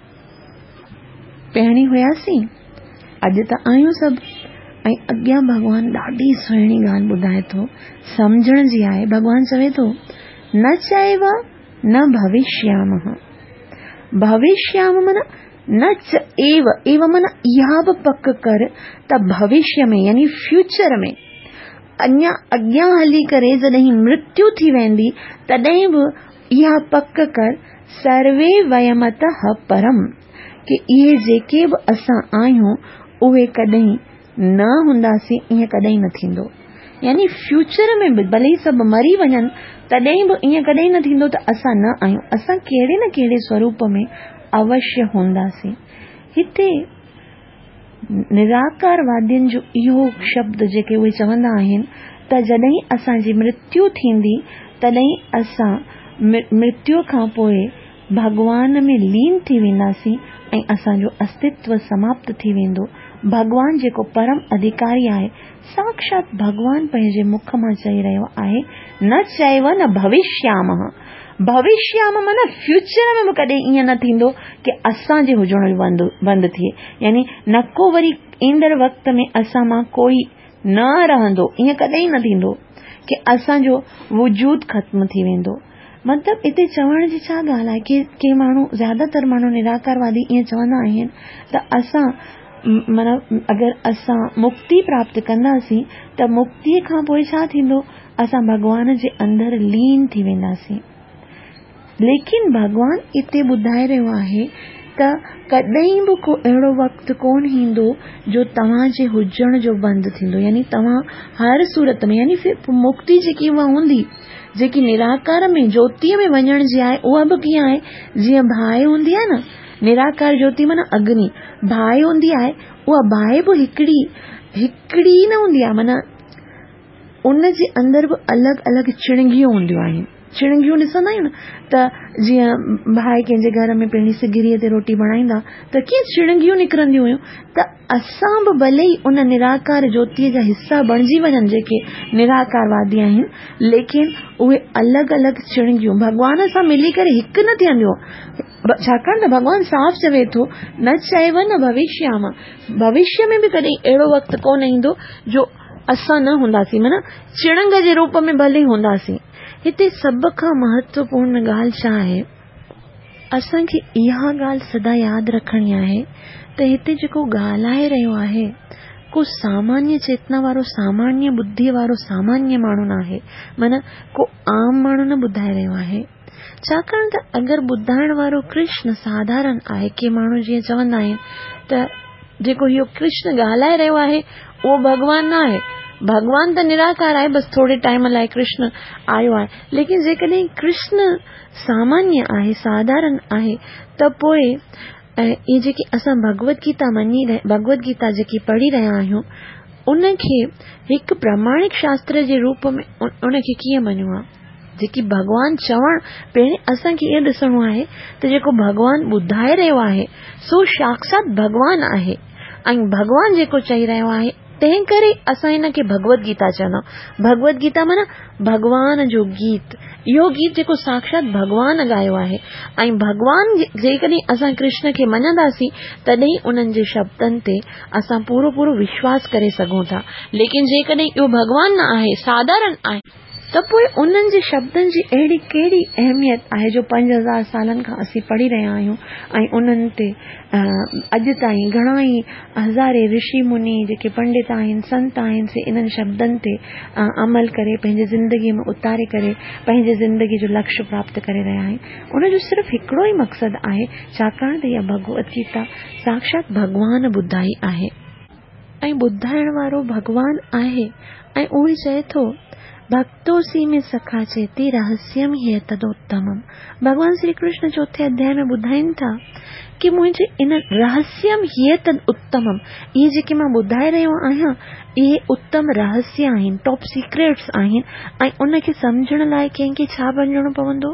पहिरीं हुयासीं, अॼु त आहियूं सभु। ऐं अॻियां भगवान ॾाढी सुहिणी ॻाल्हि ॿुधाए थो, सम्झण जी आहे। भगवान चवे थो, न चैव न भविष्यामः। भविष्याम माना न च एव माना इहा बि पक कर त भविष्य में यानी फ्यूचर में अञा अॻियां हली करे जॾहिं मृत्यु थी वेंदी तॾहिं बि इहा पक कर, सर्वे वयमतः परम, कि इहे जेके बि असां आहियूं उहे कॾहिं न हूंदासीं, ईअं कॾहिं न थींदो। यानी फ्यूचर में बि भले सभु मरी वञनि तॾहिं बि ईअं कॾहिं न थींदो त असां न आहियूं, असां कहिड़े न कहिड़े स्वरूप में अवश्य हूंदासीं। हिते निराकारवादियुनि जो इहो शब्द जेके उहे चवंदा आहिनि त जॾहिं असांजी मृत्यु थींदी तॾहिं असां मृत्यु खां पोइ भगवान में लीन थी वेंदासीं ऐं असांजो अस्तित्व समाप्त थी वेंदो। भगवान जेको परम अधिकारी आहे, साक्षात भगवान पंहिंजे मुख मां चई रहियो आहे, न चैव न भविष्यामः। भविष्याम माना फ्यूचर में बि कॾहिं ईअं न थींदो कि असांजे हुजण बंदि थिए, यानी न को वरी ईंदड़ वक़्त में असां मां कोई न रहंदो, ईअं कॾहिं न थींदो कि असांजो वजूद ख़त्म थी वेंदो। मतलब इते चवण जी छा ॻाल्हि आहे कि के माण्हू, ज्यादातर माण्हू निराकारवादी ईअं चवंदा आहिनि त असां माना अगरि असां मुक्ति प्राप्त कंदासीं त मुक्तिअ खां पोइ छा थींदो, असां भगवान जे अंदरि लीन थी वेंदासीं। लेकिन भगवान इते ॿुधाए रहियो आहे त कॾहिं बि को अहिड़ो वक़्तु कोन ईंदो जो तव्हांजे हुजण जो बंदि थींदो, यानी तव्हां हर सूरत में, यानी मुक्ति जेकी उहा हूंदी, जेकी निराकार में ज्योतिअ में वञण जी आहे, उहा बि कीअं आहे, जीअं बाहि हूंदी आहे न, निराकार ज्योति माना अग्नि, बाहि हूंदी आहे, उहा बाहि बि हिकिड़ी न हूंदी आहे, माना उन जे अंदरि बि अलॻि अलॻि चिणगियूं हूंदियूं आहिनि। चिणगियूं ॾिसंदा आहियूं न त जीअं भाई कंहिंजे घर में पहिरीं सिगड़ीअ ते रोटी बणाईंदा त कीअं चिणगियूं निकिरंदियूं हुयूं, त असां बि भले ई उन निराकार ज्योतिअ जा हिस्सा बणिजी वञनि जेके निराकारवादी आहिनि, लेकिन उहे अलॻि अलॻि चिणगियूं भगवान सां मिली करे हिकु न थियंदियूं, छाकाणि त भगवान साफ़ चवे थो, न चैव न भविष्याम। भविष्य में बि कॾहिं अहिड़ो वक़्तु कोन ईंदो जो असां न हूंदासीं, माना चिणग जे रूप में भले हूंदासीं। हिते सभ खां महत्वपूर्ण ॻाल्हि छा आहे, असांखे इहा ॻाल्हि सदा यादि रखणी आहे त हिते जेको ॻाल्हाए रहियो आहे को सामान्य चेतना वारो, सामान्य बुद्धि वारो सामान्य माण्हू न आहे, माना को आम माण्हू न ॿुधाए रहियो आहे। छाकाणि त अगरि ॿुधाइण वारो कृष्ण साधारण आहे, के माण्हू जीअं चवंदा आहिनि त जेको इहो कृष्ण ॻाल्हाए रहियो आहे उहो भगवान न आहे, भगवान त निराकार आहे, बस थोरे टाइम लाइ कृष्ण आयो आहे। लेकिन जेकॾहिं कृष्ण सामान्य आहे, साधारण आहे, त पोइ इहे जेकी असां भगवत गीता जेकी पढ़ी रहिया आहियूं उनखे हिकु प्रमाणिक शास्त्र जे रूप में उनखे कीअं मञियो आहे। जेकी भगवान चवण पहिरीं असांखे इहो ॾिसणो आहे त जेको भगवान ॿुधाए रहियो आहे सो साक्षात भगवान आहे ऐं भगवान जेको चई रहियो आहे, तंहिं करे असां हिनखे भगवत गीता चवंदा। भगवत गीता माना भगवान जो गीत, इहो गीत जेको साक्षात भगवान ॻायो आहे। ऐं भगवान जेकॾहिं असां कृष्ण खे मञंदासीं तॾहिं उन्हनि जे शब्दनि ते असां पूरो पूरो विश्वास करे सघूं था। लेकिन जेकॾहिं इहो भगवान न आहे, साधारण आहे, त पोइ उन्हनि जे शब्दनि जी अहिड़ी कहिड़ी अहमियत आहे जो 5000 सालनि खां असीं पढ़ी रहिया आहियूं ऐं उन्हनि ते अॼु ताईं घणा ई हज़ारे ऋषि मुनि जेके पंडित आहिनि, संत आहिनि, से इन्हनि शब्दनि ते अमल करे पंहिंजी ज़िंदगी में उतारे करे पंहिंजे ज़िंदगी जो लक्ष्य प्राप्त करे रहिया आहिनि। उनजो सिर्फ़ु हिकिड़ो ई मक़सदु आहे, छाकाणि त इहा भगवत गीता साक्षात भगवान ॿुधाई आहे ऐं ॿुधाइण वारो भगवान आहे। ऐं उहो ई चए थो, भक्तोसी में सखा चेती रहस्यम ही तदोत्तमम। भगवान श्री कृष्ण 4थे अध्याय में ॿुधाइनि था कि मुंहिंजे इन रहस्यम ही तद उत्तमम, इहे जेके मां ॿुधाए रहियो आहियां इहे उत्तम रहस्य आहिनि, टॉप सीक्रेट्स आहिनि। ऐं उनखे सम्झण लाइ कंहिंखे छा बणिजणो पवंदो?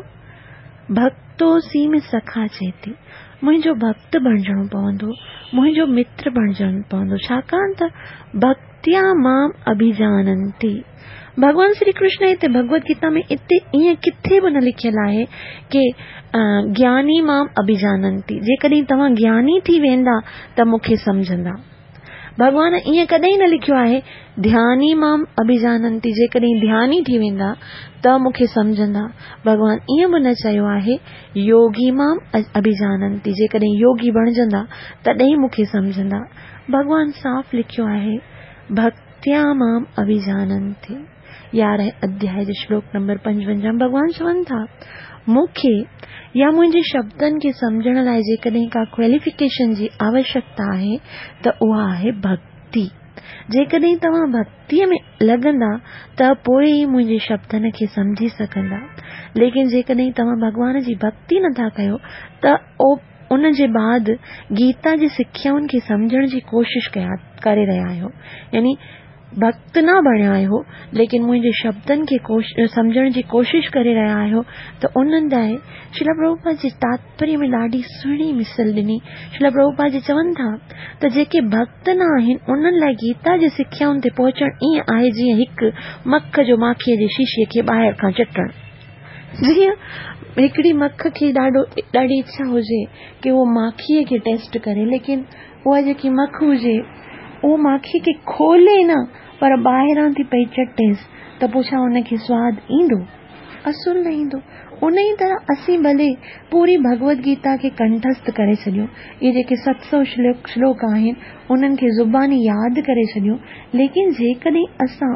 भक्तोसी में सखा चेती, मुंहिंजो भक्त बणिजणो पवंदो, मुंहिंजो मित्र बणिजणो पवंदो। छाकाणि त भक्तिया माम अभिजानंती। भगवान श्री कृष्ण हिते भगवत गीता में इते ईअं किथे बि न लिखियल आहे कि ज्ञानी माम अभिजानंती, जेकॾहिं तव्हां ज्ञानी थी वेंदा त मूंखे सम्झंदा। भगवान ईअं कॾहिं न लिखियो आहे ध्यानी माम अभिजानंती, जेकॾहिं ध्यानी थी वेंदा त मूंखे सम्झंदा। भगवान ईअं बि न चयो आहे योगी माम अभिजानंती, जेकॾहिं योगी बणजंदा तॾहिं मूंखे सम्झंदा। भगवान साफ़ लिखियो आहे भक्त्या माम अभिजानंती। 11 अध्याय जो श्लोक नंबर 55 भगवान चवनि था, मूंखे या मुंहिंजे शब्दनि खे सम्झण लाइ जेकॾहिं का क्वालिफिकेशन जी आवश्यकता आहे त उहा आहे भक्ति। जेकॾहिं तव्हां भक्तिअ में लॻंदा त पोइ ई मुंहिंजे शब्दनि खे सम्झी सघंदा। लेकिन जेकॾहिं तव्हां भगवान जी भक्ति नथा कयो त उन जे बाद गीता जी सिख्याउनि खे सम्झण जी कोशिश करे रहिया आहियो, यानी भक्त न बणिया आहियो, लेकिन मुंहिंजे शब्दनि खे सम्झण जी कोशिश करे रहिया आहियो। त उन्हनि लाइ श्रील प्रभुपाद जी तात्पर्य में ॾाढी सुहिणी मिसल ॾिनी। श्रील प्रभुपाद जी चवनि था त जेके भक्त न आहिनि उन्हनि लाइ गीता जी सिख्याउनि ते पहुचण ईअं आहे जीअं हिकु मख जो माखीअ जे शीशे खे ॿाहिरि खां चटणु। जीअं हिकिड़ी मख खे ॾाढी इच्छा हुजे कि उहो माखीअ खे टेस्ट करे, लेकिन उहा जेकी मख हुजे उहो माखी खे खोले न पर ॿाहिरां थी पई चटेसि त पोइ छा उनखे स्वाद ईंदो? असुल न ईंदो। उन ई तरह असीं भले पूरी भगवत गीता खे कंठस्थ करे छॾियूं, इहे जेके 700 श्लोक आहिनि उन्हनि खे ज़ुबानी यादि करे छॾियूं, लेकिन जेकॾहिं असां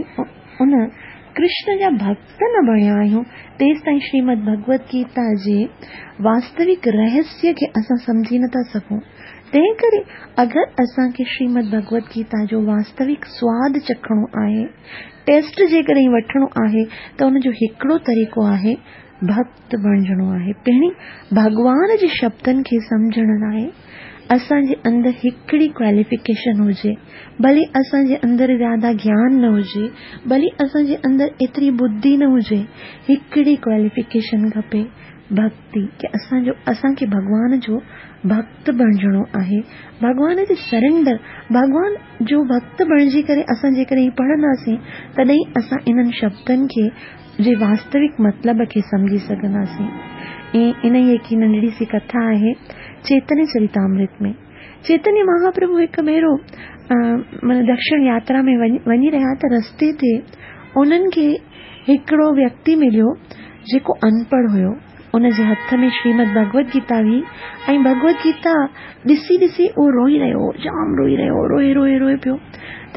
उन कृष्ण जा भक्त न बणिया आहियूं तेसि ताईं श्रीमद भगवत गीता जे वास्तविक रहस्य खे असां सम्झी नथा सघूं। तंहिं करे अगरि असांखे श्रीमद भगवत गीता जो वास्तविक स्वाद चखणो आहे, टेस्ट जेकॾहिं वठणो आहे त उनजो हिकिड़ो तरीक़ो आहे भक्त बणिजणो आहे। पहिरीं भगवान जे शब्दनि खे सम्झण लाइ असांजे अंदरि हिकिड़ी क्वालिफिकेशन हुजे, भले असांजे अंदरि ज्यादा ज्ञान न हुजे, भले असांजे अंदरि एतिरी बुद्धि न हुजे, हिकिड़ी क्वालिफिकेशन खपे भक्ति, कि असांखे भगवान जो भक्त बणिजणो आहे, भगवान जे सरेंडर, भगवान जो भक्त बणिजी करे असां जेकॾहिं पढ़ंदासीं तॾहिं असां इन्हनि शब्दनि खे जे वास्तविक मतिलब खे सम्झी सघंदासीं। इन ई हिकु नंढड़ी सी कथा आहे चैतन्य चरितामृत में। चैतन्य महाप्रभु हिकु भेरो दक्षिण यात्रा में वञी रहिया त रस्ते ते उन्हनि खे हिकिड़ो व्यक्ति मिलियो जेको अनपढ़ हुयो। उन जे हथ में श्रीमद भगवत गीता हुई ऐं भगवत गीता ॾिसी ॾिसी उहो रोई रहियो, जाम रोई रहियो, रोए पियो। त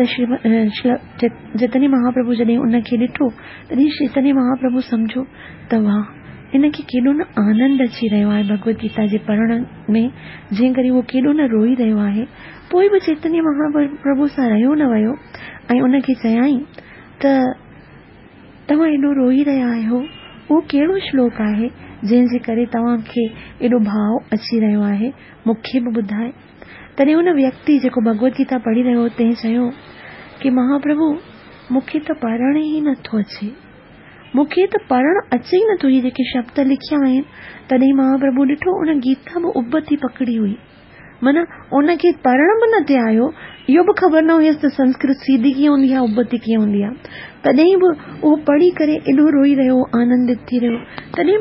चैतन्य महाप्रभु जॾहिं उनखे ॾिठो तॾहिं चैतन्य महाप्रभु सम्झो त वाह, इनखे केॾो न आनंद अची रहियो आहे भगवत गीता जे पढ़ण में, जंहिं करे उहो केॾो न रोई रहियो आहे। पोइ बि चैतन्य महाप्रभु सां रहियो न वियो ऐं उनखे चयाईं त तव्हां एॾो रोई रहिया आहियो, उहो कहिड़ो श्लोक आहे जंहिंजे करे तव्हांखे एॾो भाव अची रहियो आहे, मूंखे बि ॿुधाए। तॾहिं हुन व्यक्ति जेको भगवत गीता पढ़ी रहियो तंहिं चयो कि महाप्रभु मूंखे त पढ़ण ई नथो अचे, मूंखे त पढ़ण अचे ई नथो। इहे जेके शब्द लिखिया आहिनि तॾहिं महाप्रभु ॾिठो उन गीता में उबती पकड़ी हुई, माना उनखे पढ़ण बि न ते आयो। इहो बि ख़बर न हुयसि त संस्कृत सीधी कीअं हूंदी आहे, उबती कीअं हूंदी आहे। तॾहिं बि उहो पढ़ी करे एॾो रोई रहियो, आनंदित थी रहियो। तॾहिं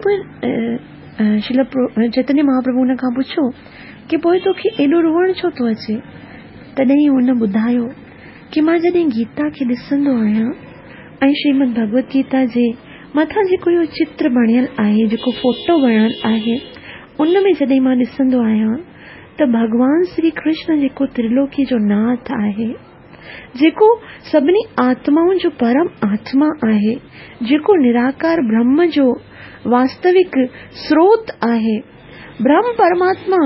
पोइ श्रील चैतन्य महाप्रभु हुन खां पुछो कि पोइ तोखे एॾो रोअण छो थो अचे? तॾहिं हुन ॿुधायो कि मां जॾहिं गीता खे ॾिसंदो आहियां ऐं श्रीमद भगवत गीता जे मथां जेको इहो चित्र बणियल आहे, जेको फोटो बणियल आहे, उन में जॾहिं मां ॾिसंदो आहियां त भगवान श्री कृष्ण जेको त्रिलोकी जो नाथ आहे, जेको सभिनी आत्माउनि जो परम आत्मा आहे, जेको निराकार ब्रह्म जो वास्तविक स्रोत आहे, ब्रह्म परमात्मा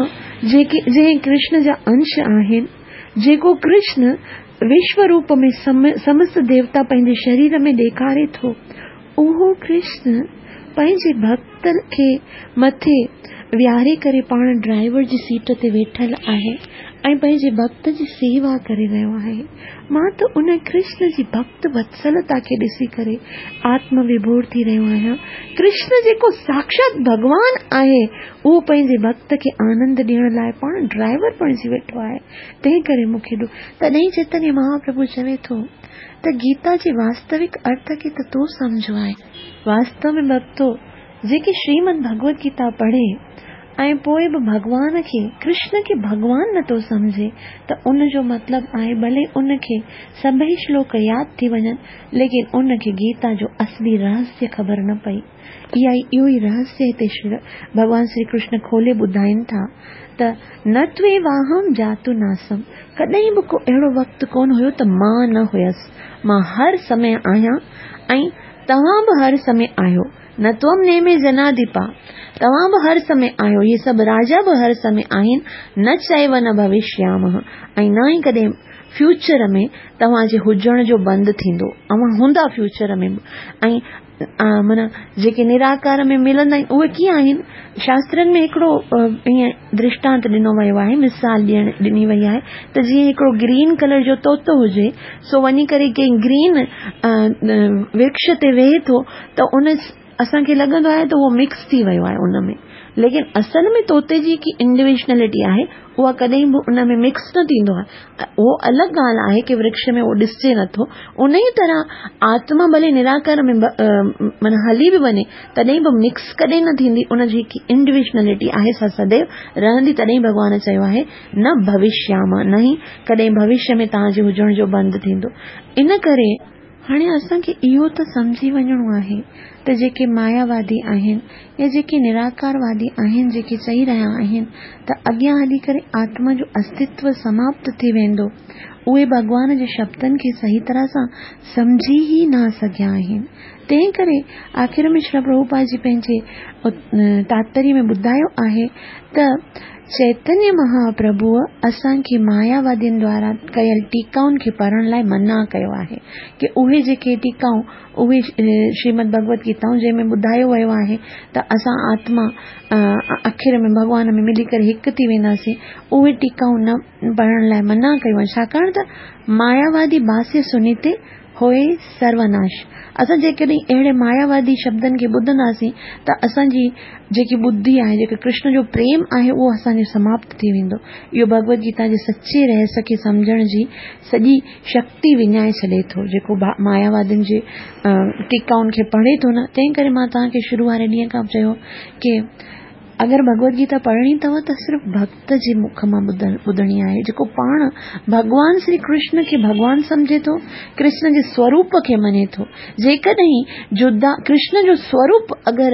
जंहिं कृष्ण जा अंश आहिनि, जेको कृष्ण विश्व रूप में समस्त देवता पंहिंजे शरीर में ॾेखारे थो, उहो कृष्ण पंहिंजे भक्त खे मथे विहारे करे पाण ड्राइवर जी सीट ते वेठल आहे ऐं पंहिंजे भक्त जी सेवा करे रहियो आहे। मां त उन कृष्ण जी भक्त वत्सलता खे ॾिसी करे आत्म विभोर थी रहियो आहियां। कृष्ण जेको साक्षात भगवान आहे, उहो पंहिंजे भक्त खे आनंद ॾियण लाइ पाण ड्राइवर बणिजी वेठो आहे। तंहिं करे मूंखे तॾहिं चैतन्य महाप्रभु चवे थो त गीता जे वास्तविक अर्थ खे त तूं सम्झो आहे। वास्तव में भक्तो जेके श्रीमद भगवत गीता पढ़े ऐं पोइ बि भगवान खे, कृष्ण खे भगवान नथो समझे, त उन जो मतलब आहे भले उनखे सभई श्लोक यादि थी वञनि, लेकिन उनखे गीता जो असली रहस्य ख़बर न पई। इहो ई रहस्य हिते भगवान श्री कृष्ण खोले ॿुधाइनि था त न त्वे वाहम जातु नासम, कॾहिं बि को अहिड़ो वक़्तु कोन हुयो त मां न हुयसि। मां हर समय आहियां ऐं तव्हां बि हर समय आहियो। न त्वम नेमे जनाधिपा, तव्हां बि हर समय आहियो, ये सभु राजा बि हर समय आहिनि। न चैव न भविष्यामः, ऐं न ई कॾहिं फ्यूचर में तव्हांजे हुजण जो बंदि थींदो, अवां हूंदा फ्यूचर में बि। ऐं माना जेके निराकार में मिलंदा आहिनि उहे कीअं आहिनि? शास्त्रनि में हिकिड़ो ईअं दृष्टांत ॾिनो वियो आहे, मिसाल ॾिनी वई आहे त जीअं हिकिड़ो ग्रीन कलर जो तोतो हुजे, सो वञी करे कंहिं ग्रीन वृक्ष ते वेहे थो त उन असांखे लॻंदो आहे त उहो मिक्स थी वियो आहे उन में, लेकिन असल में तोते जी की इंडिविजुअलिटी आहे उहा कॾहिं बि उन में मिक्स न थींदो आहे। उहो अलॻि ॻाल्हि आहे कि वृक्ष में उहो ॾिसजे नथो। उन ई तरह आत्मा भले निराकार में माना हली बि वञे तॾहिं बि मिक्स कॾहिं न थींदी, उन जी की इंडिविजुअलिटी आहे सा सदैव रहंदी। तॾहिं भगवान चयो आहे न भविष्यामा, न ई कॾहिं भविष्य में तव्हांजे हुजण जो बंदि थींदो। इन करे हाणे असांखे इहो त समझी वञणो आहे त जेके मायावादी आहिनि या जेके निराकारवादी आहिनि, जेके चई रहिया आहिनि त अॻियां हली करे आत्मा जो अस्तित्व समाप्त थी वेंदो, उहे भगवान जे शब्दनि खे सही तरह सां समझी ई न सघिया आहिनि। तंहिं करे आख़िर में श्री प्रभुपाद जी पंहिंजे तात्पर्य में ॿुधायो आहे त चैतन्य महाप्रभुअ असांखे मायावादियुनि द्वारा कयल टीकाउनि खे पढ़ण लाइ मना कयो आहे कि उहे जेके टीकाऊं, उहे श्रीमद भगवत गीताऊं जंहिंमें ॿुधायो वियो आहे त असां आत्मा आख़िर में भगवान में मिली करे हिकु थी वेंदासीं, उहे टीकाऊं न पढ़ण लाइ मना कयो आहे। छाकाणि त मायावादी बास्य सुनीते होए सर्वनाश। असां जेकॾहिं अहिड़े मायावादी शब्दनि खे ॿुधंदासीं त असांजी जेकी बुद्धि आहे, जेके कृष्ण जो प्रेम आहे, उहो असांजो समाप्त थी वेंदो। इहो भगवत गीता जे सचे रहस्य खे सम्झण जी सॼी शक्ति विञाए छॾे थो, जेको मायावादियुनि जे टीकाउनि खे पढ़े थो न। तंहिं करे मां तव्हांखे शुरू वारे ॾींहं खां चयो कि अगरि भगवत गीता पढ़णी अथव त सिर्फ़ु भक्त जे मुख मां ॿुधणी आहे, जेको पाण भगवान श्री कृष्ण खे भगवान समझे थो, कृष्ण जे स्वरूप खे मञे थो। जेकॾहिं जुदा कृष्ण जो स्वरूप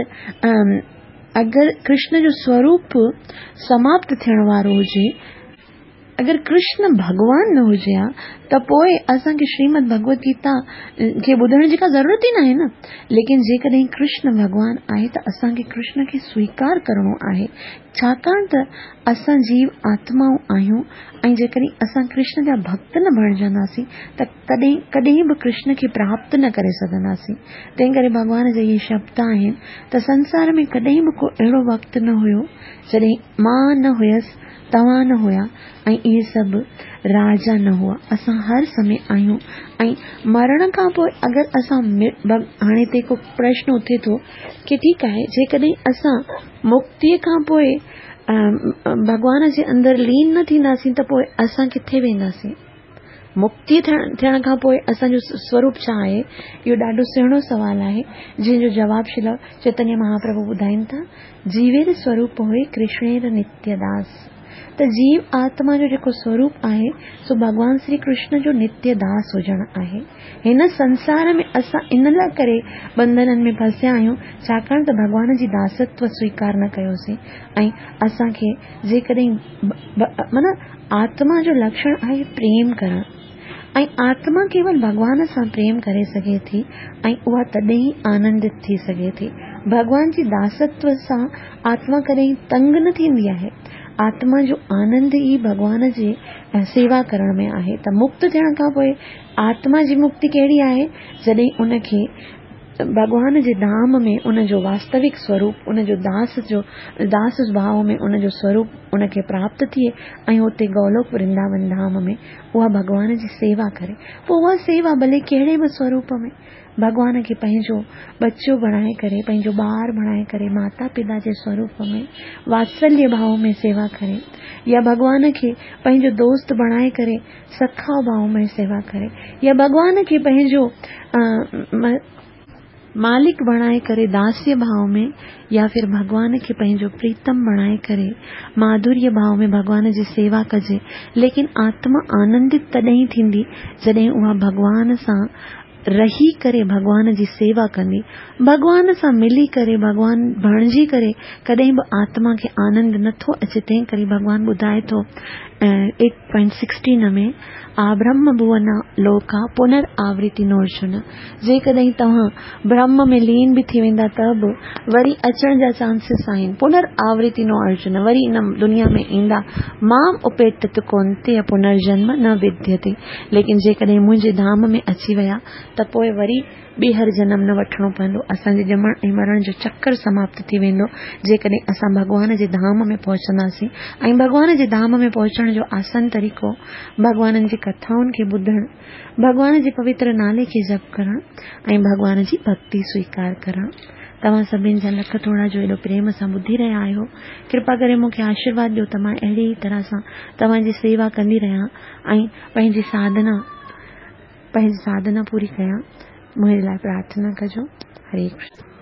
अगरि कृष्ण जो स्वरूप समाप्त थियण वारो हुजे, अगरि कृष्ण भगवान न हुजे हा त पोइ असांखे श्रीमद भगवत गीता खे ॿुधण जी का ज़रूरत ई न आहे न। लेकिन जेकॾहिं कृष्ण भगवान आहे त असांखे कृष्ण खे स्वीकार करणो आहे, छाकाणि त असां जीव आत्माऊं आहियूं ऐं जेकॾहिं असां कृष्ण जा भक्त न बणजंदासीं त कॾहिं बि कृष्ण खे प्राप्त न करे सघंदासीं। तंहिं करे भगवान जा इहे शब्द आहिनि त संसार में कॾहिं बि को अहिड़ो वक़्तु न हुयो जॾहिं मां न हुयसि, तव्हां न हुया ऐं इहे सभु राजा न हुआ। असां हर समय आहियूं ऐं मरण खां पोइ अगरि असां हाणे ते को प्रश्न उथे थो कि ठीकु आहे, जेकॾहिं असां मुक्तीअ खां पोइ भॻवान जे अंदरि लीन न थींदासीं त पोइ असां किथे वेंदासीं? मुक्ति थियण खां पोइ असांजो स्वरूप छा आहे? इहो ॾाढो सुहिणो सवाल आहे, जंहिंजो जवाब श्री चैतन्य महाप्रभु ॿुधाइनि था। जीवेर स्वरूप हुए कृष्णेर नित्यदास। त जीव आत्मा जो जेको स्वरूप आहे सो भगवान श्री कृष्ण जो नित्य दास हुजण आहे। हिन संसार में असां इन लाइ करे बंधननि में फसिया आहियूं छाकाणि त भगवान जी दासत्व स्वीकार न कयोसीं। ऐं असांखे जेकॾहिं माना आत्मा जो लक्षण आहे प्रेम करणु, ऐं आत्मा केवल भगवान सां प्रेम करे सघे थी ऐं उहा तॾहिं ई आनंदित थी सघे थी। भगवान जी दासत्व सां आत्मा कॾहिं तंग न थींदी आहे। आत्मा जो आनंद ई भगवान जे सेवा करण में आहे। त मुक्त थियण खां पोइ आत्मा जी मुक्ति कहिड़ी आहे? जॾहिं उनखे भगवान जे धाम में उनजो वास्तविक स्वरूप, उनजो दास भाव में उनजो स्वरूप उनखे प्राप्त थिए ऐं उते गोलोक वृंदावन धाम में उहा भगवान जी सेवा करे। पोइ उहा सेवा भले कहिड़े बि स्वरूप में, भगवान खे पंहिंजो बच्चो बणाए करे, पंहिंजो ॿार बणाए करे, माता पिता जे स्वरूप में वात्सल्य भाव में सेवा करे, या भगवान खे पंहिंजो दोस्त बणाए करे सखा भाव में सेवा करे, या भगवान खे पंहिंजो मालिक बणाए करे दास्य भाव में, या फिर भगवान खे पंहिंजो प्रीतम बणाए करे माधुर्य भाव में भगवान जी सेवा कजे। लेकिन आत्मा आनंदित तॾहिं थींदी जॾहिं उहा भगवान सां रही करे भगवान जी सेवा कंदी, भगवान सां मिली करे, भगवान बणिजी करे कॾहिं बि आत्मा खे आनंद नथो अचे। तंहिं करे भगवान ॿुधाए थो 8.16 में ब्रह्म भुवन लोका पुनर्आवृत्ति नोर्जुन। जेकॾहिं तव्हां ब्रह्म में लीन बि थी वेंदा त बि वरी अचण जा चांसिस आहिनि। पुनर्आवृत्ति नो अर्जुन, वरी इन दुनिया में ईंदा। माम उपेक्षित कौन्तेय पुनर्जन्म न विद्यते। लेकिन जेकॾहिं मुंहिंजे धाम में अची विया त पोइ वरी ॿीहर जन्म न वठणो पवंदो। असांजे ॼमण ऐं मरण जो चक्कर समाप्त थी वेंदो जेकॾहिं असां भगवान जे धाम में पहुचंदासीं। ऐं भगवान जे धाम में पहुचण जो आसान तरीक़ो भगवान जी कथाउनि खे ॿुधणु, भगवान जे पवित्र नाले खे जप करणु ऐं भगवान जी भक्ति स्वीकार करणु। तव्हां सभिनि जा लख थोड़ा जो एॾो प्रेम सां ॿुधी रहिया आहियो। कृपा करे मूंखे आशीर्वाद ॾियो त मां अहिड़ी तरह सां तव्हांजी सेवा कंदी रहियां ऐं पंहिंजी साधना पूरी कयां। मुंहिंजे लाइ प्रार्थना कजो। हरे कृष्ण।